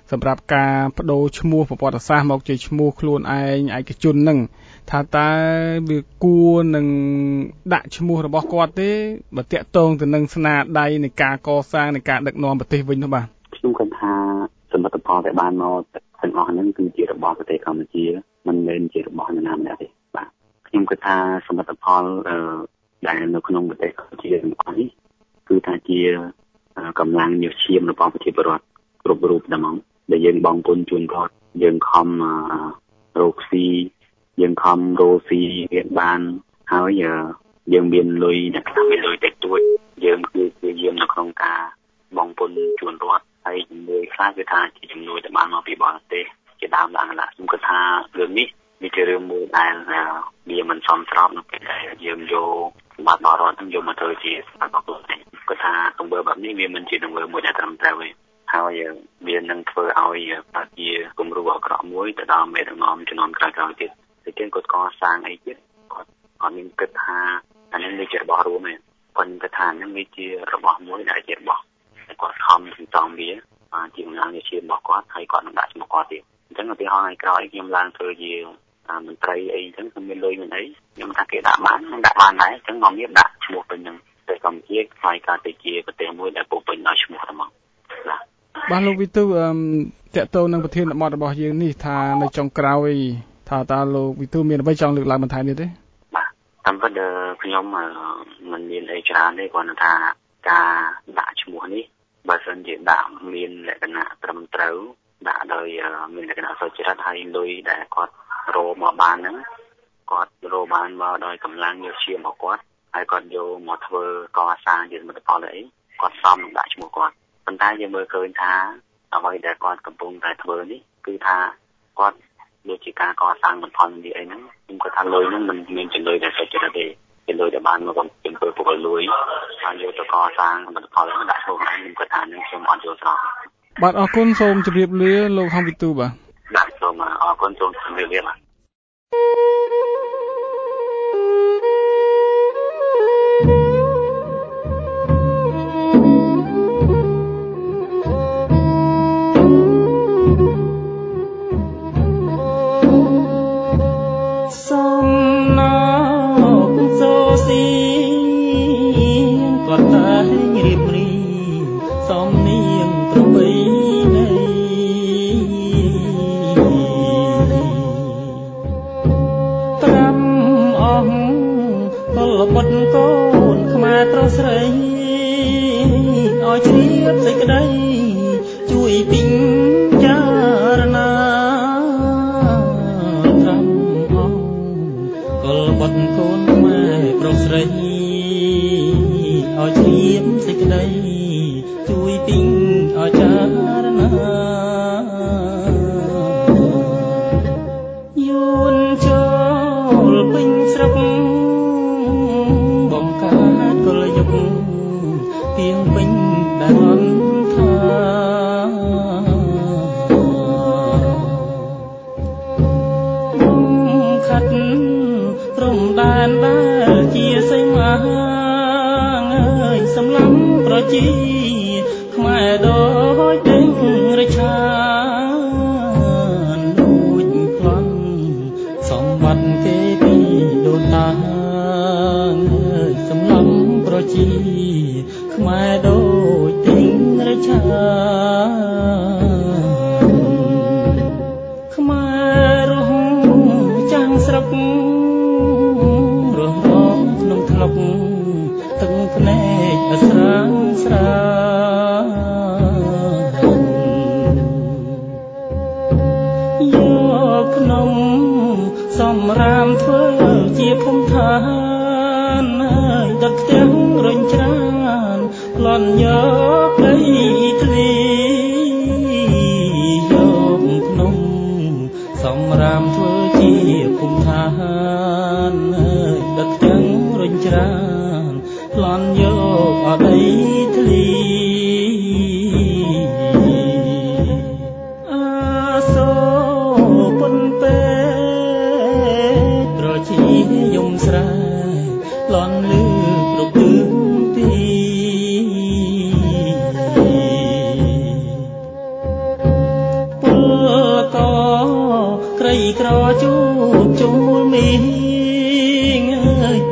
Speaker 8: សម្រាប់ការបដូរឈ្មោះប្រវត្តិសាស្ត្រមកជាឈ្មោះខ្លួនឯងឯកជននឹងថាតើវាគួរនឹងដាក់ឈ្មោះរបស់គាត់ទេបើតាក់ទងទៅនឹងស្នាដៃនៃការកសាងនៃការដឹកនាំប្រទេសវិញនោះបាទ
Speaker 9: ខ្ញុំគិតថាសមិទ្ធផលដែលបានមកទាំងអស់ហ្នឹងគឺជារបស់ប្រទេសកម្ពុជាមិនមែនជារបស់នរណាម្នាក់ទេបាទខ្ញុំគិតថាសមិទ្ធផលដែលនៅក្នុងប្រទេសកម្ពុជាទាំងអស់នេះគឺថាជាកម្លាំងញើសឈាមរបស់ប្រជាពលរដ្ឋគ្រប់រូបតែហ្មងដែលយើងបងពុនជូនគាត់យើងខំរកស៊ីយើងខំរកស៊ីរៀនបានហើយយើងមានលុយអ្នកខ្លះមានលុយតិចតួចយើងគឺព្យាយាមនៅក្នុងការបងពុនជូនរដ្ឋហើយជំនួយខ្លះគឺថាជាជំនួយដែលបានមកពីបរទេសជាដើមឡើងឡើយខ្ញុំគិតថារឿងនេះវាជារឿងមួយដែលវាមិនសមស្របនៅពេលដែលយើងយកសម្បត្តិបរតនឹងយកមកធ្វើជាសម្បត្តិរបស់ខ្លួនគាត់ថាទង្វើបែបនេះវាមិនជាទង្វើមួយដែលត្រឹមត្រូវទេហើយវានឹងធ្វើឲ្យប្រជាគំរូអាក្រក់មួយទៅដល់មេដឹកនាំជំនាន់ក្រោយៗទៀតតែគេគាត់កសាងអីទៀតគាត់គាត់មានគិតថាអានេះវាជារបស់រួមឯងគាត់គិតថានេះវាជារបស់មួយដែលជារបស់គាត់ខំសន្សំវាជាកម្លាំងជារបស់គាត់ហើយគាត់នឹងដាក់ឈ្មោះគាត់ទៀតអញ្ចឹងឧទាហរណ៍ឲ្យក្រោយខ្ញុំឡើងធ្វើជាមន្ត្រីអីអញ្ចឹងខ្ញុំមានលុយមានអីខ្ញុំថាគេដាក់បាននឹងដាក់បានដែរអញ្ចឹងមកមានដាក់ឈ្មោះពេញនឹងតែកម្ពុជាខ្លាយកើតទៅជាប្រទេសមួយដែលពោពេញដោយឈ្មោះហ្មងបាទ
Speaker 8: បាទលោកវិទូអឺតកតទៅនឹងប្រធានបទរបស់យើងនេះថានៅចុងក្រោយថាតើលោកវិទូមានអ្វីចង់លើកឡើងបន្ថែមទៀតទេ
Speaker 9: បាទតាមពិតខ្ញុំមិនមានអីច្រើនទេគ្រាន់តែថាការដាក់ឈ្មោះនេះបើសិនជាដាក់មានលក្ខណៈត្រឹមត្រូវដាក់ដោយមានលក្ខណៈសុចរិតហើយលុយដែលគាត់រកមកបានហ្នឹងគាត់រកបានមកដោយកម្លាំងញើសឈាមរបស់គាត់ហើយគាត់យកមកធ្វើកសាងជាសមិទ្ធផលអីគាត់សមនឹងដាក់ឈ្មោះគាត់ប៉ុន្តែយើងមើលឃើញថាអ្វីដែលគាត់កំពុងតែធ្វើនេះគឺថាគាត់ដូចជាការកសាងបន្ថែមនេះអីហ្នឹងខ្ញុំគាត់ថាលុយហ្នឹងមិនមានចំនួនដែលសុចរិតទេជាលុយដែលបានមកពីពលពលលុយហើយយកទៅកសាងសមិទ្ធផលហ្នឹងដាក់ឈ្មោះឯងខ្ញុំគាត់ថានឹងខ្ញុំអត់យល់ស្រប
Speaker 8: បាទអរគុណសូមជម្រាបលាលោកហំវិទូបាទ
Speaker 9: បាទសូមអរគុណសូមជម្រាបលាបាទ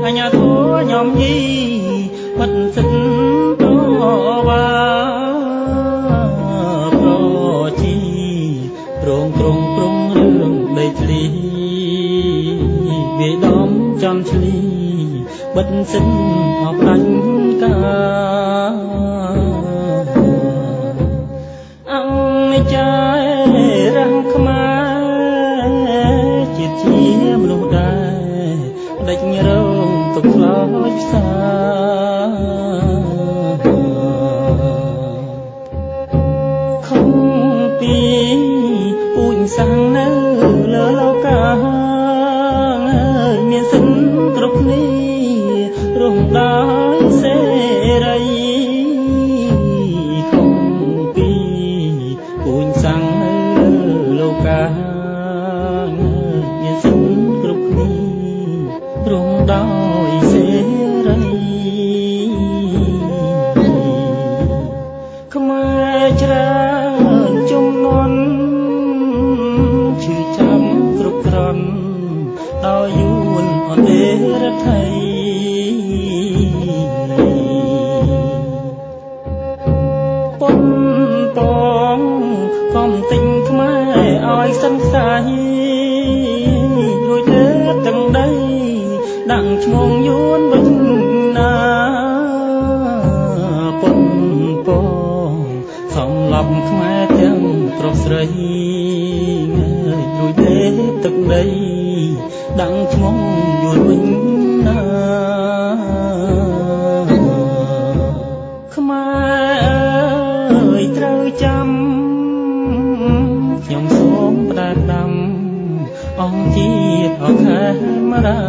Speaker 10: អញ្ញាធัวញោមញីបិទសិនតវ៉ាប្រជីរងក្រុងព្រំរឿងដីធ្លីវាដំចំឆ្លីបិទសិនអបដាញ់កាអង្គចារំខ្មែរជាតិជាមនុស្សដែរដេចរងទុកខ្លោចផ្សាខំពីពូជសាំងនៅលើលោកាមានសិនគ្រប់គ្នារំដោយសេរីខំពីពូជសាំងនៅលោកាមានសិនគ្រប់គ្នារំដោយសេរីខ្មែរច្រើនជំនាន់ឈឺចាំគ្រប់ក្រន់ដោយយួនអន្តេរដ្ឋីប៉ុនពងកំទិញខ្មែរឲ្យសង្ស័យរួចលើទាំងដីដាក់ឈ្មោះយួនវិញណាប៉ុនពងសំឡប់ខ្មែរទាំងប្រុសស្រីរួចលើទឹកដីដាក់ឈ្មោះយួនវិញណាខ្មែរអើយត្រូវចាំខ្ញុំសូមផ្ដាំដាំអង្គជាតិអខេមរា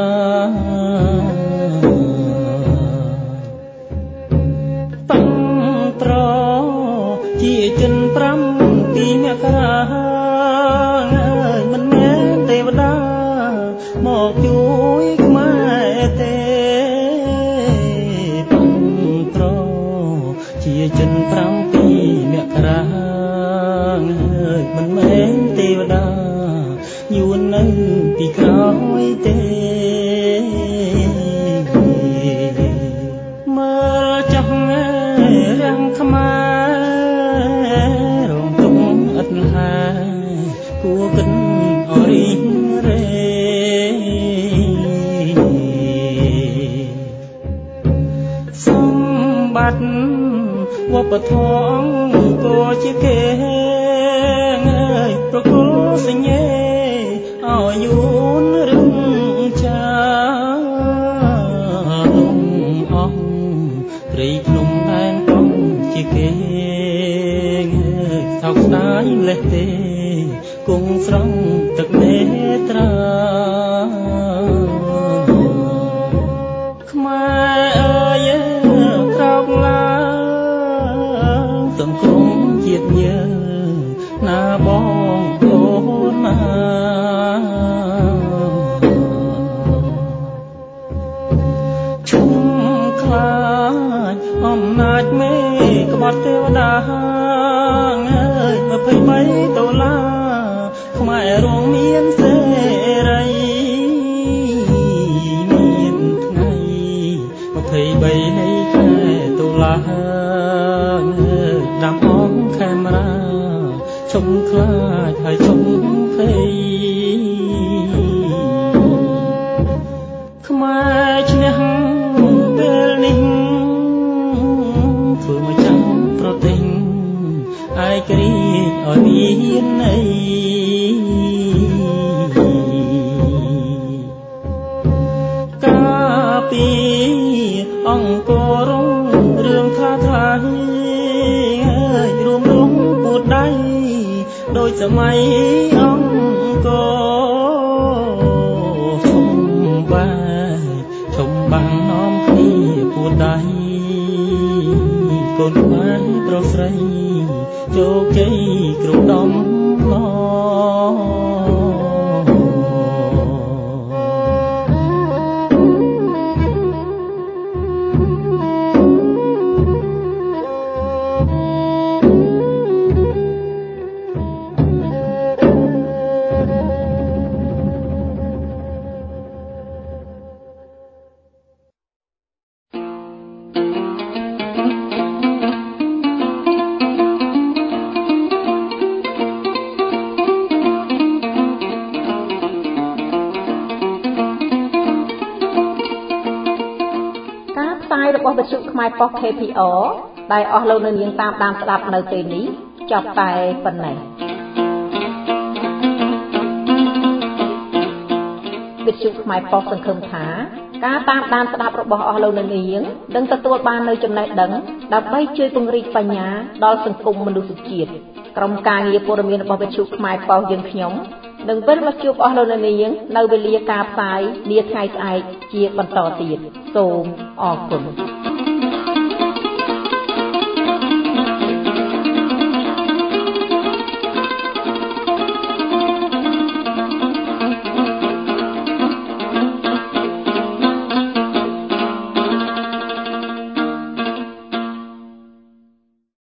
Speaker 10: តាំងប្រជាចិនប្រាំពីមករាអើយមិនមែនទេវតាមកជួយខ្មែរទេតាំងប្រជាចិនប្រាំពីមករាអើយមិនមែនទេវតាយួននៅពីក្រោយទេមើលចោះរាំងខ្មែររងទុំឥតហាគួរគិតអរិញរេសម្បត្តិវប្បធម៌ក៏ជាគេប្រគល់សញ្ញេឲ្យយួនរឹងចាលំអស់ព្រៃភ្នំដែនកំជាគេថោកស្ដាយលេះទេគង់ស្រង់ទឹកនេត្រាខ្មែរអើយក្រោកឡើងទាំងក្រុមជាតិយើងណាបងអូនណាឈុំខ្លាចអំណាចមេក្បត់ទេវតាអើយម្ភៃបីដុល្លារខ្មែររងមានសេរីមានថ្ងៃម្ភៃបីនៃខែតុលាដាំអង្គខេមរាឈុំខ្លាចហើយឈុំភ័យខ្មែរឈ្នះពេលនេះធ្វើមកចាំប្រទិញឯករាជ្យឲ្យមានន័យកាពីអង្គរងរឿងថាថារួមរងពួតដៃដោយសម័យអង្គរឈុំបាឈុំបាំងនាំគ្នាពួតដៃកូនខ្មែរប្រុសស្រីជោគជ័យគ្រប់ដំណ
Speaker 1: របស់វិទ្យុខ្មែរប៉ុស ខេ ភី អ ដែលអស់លោកអ្នកនាងតាមដានស្ដាប់នៅពេលនេះចប់តែប៉ុណ្ណេះវិទ្យុខ្មែរប៉ុសសង្ឃឹមថាការតាមដានស្ដាប់របស់អស់លោកអ្នកនាងនឹងទទួលបាននូវចំណេះដឹងដើម្បីជួយពង្រីកបញ្ញាដល់សង្គមមនុស្សជាតិក្រុមការងារព័ត៌មានរបស់វិទ្យុខ្មែរប៉ុសយើងខ្ញុំនឹងវិលមកជួបអស់លោកអ្នកនាងនៅវេលាការផ្សាយនាថ្ងៃស្អែកជាបន្តទៀតសូមអរគុណ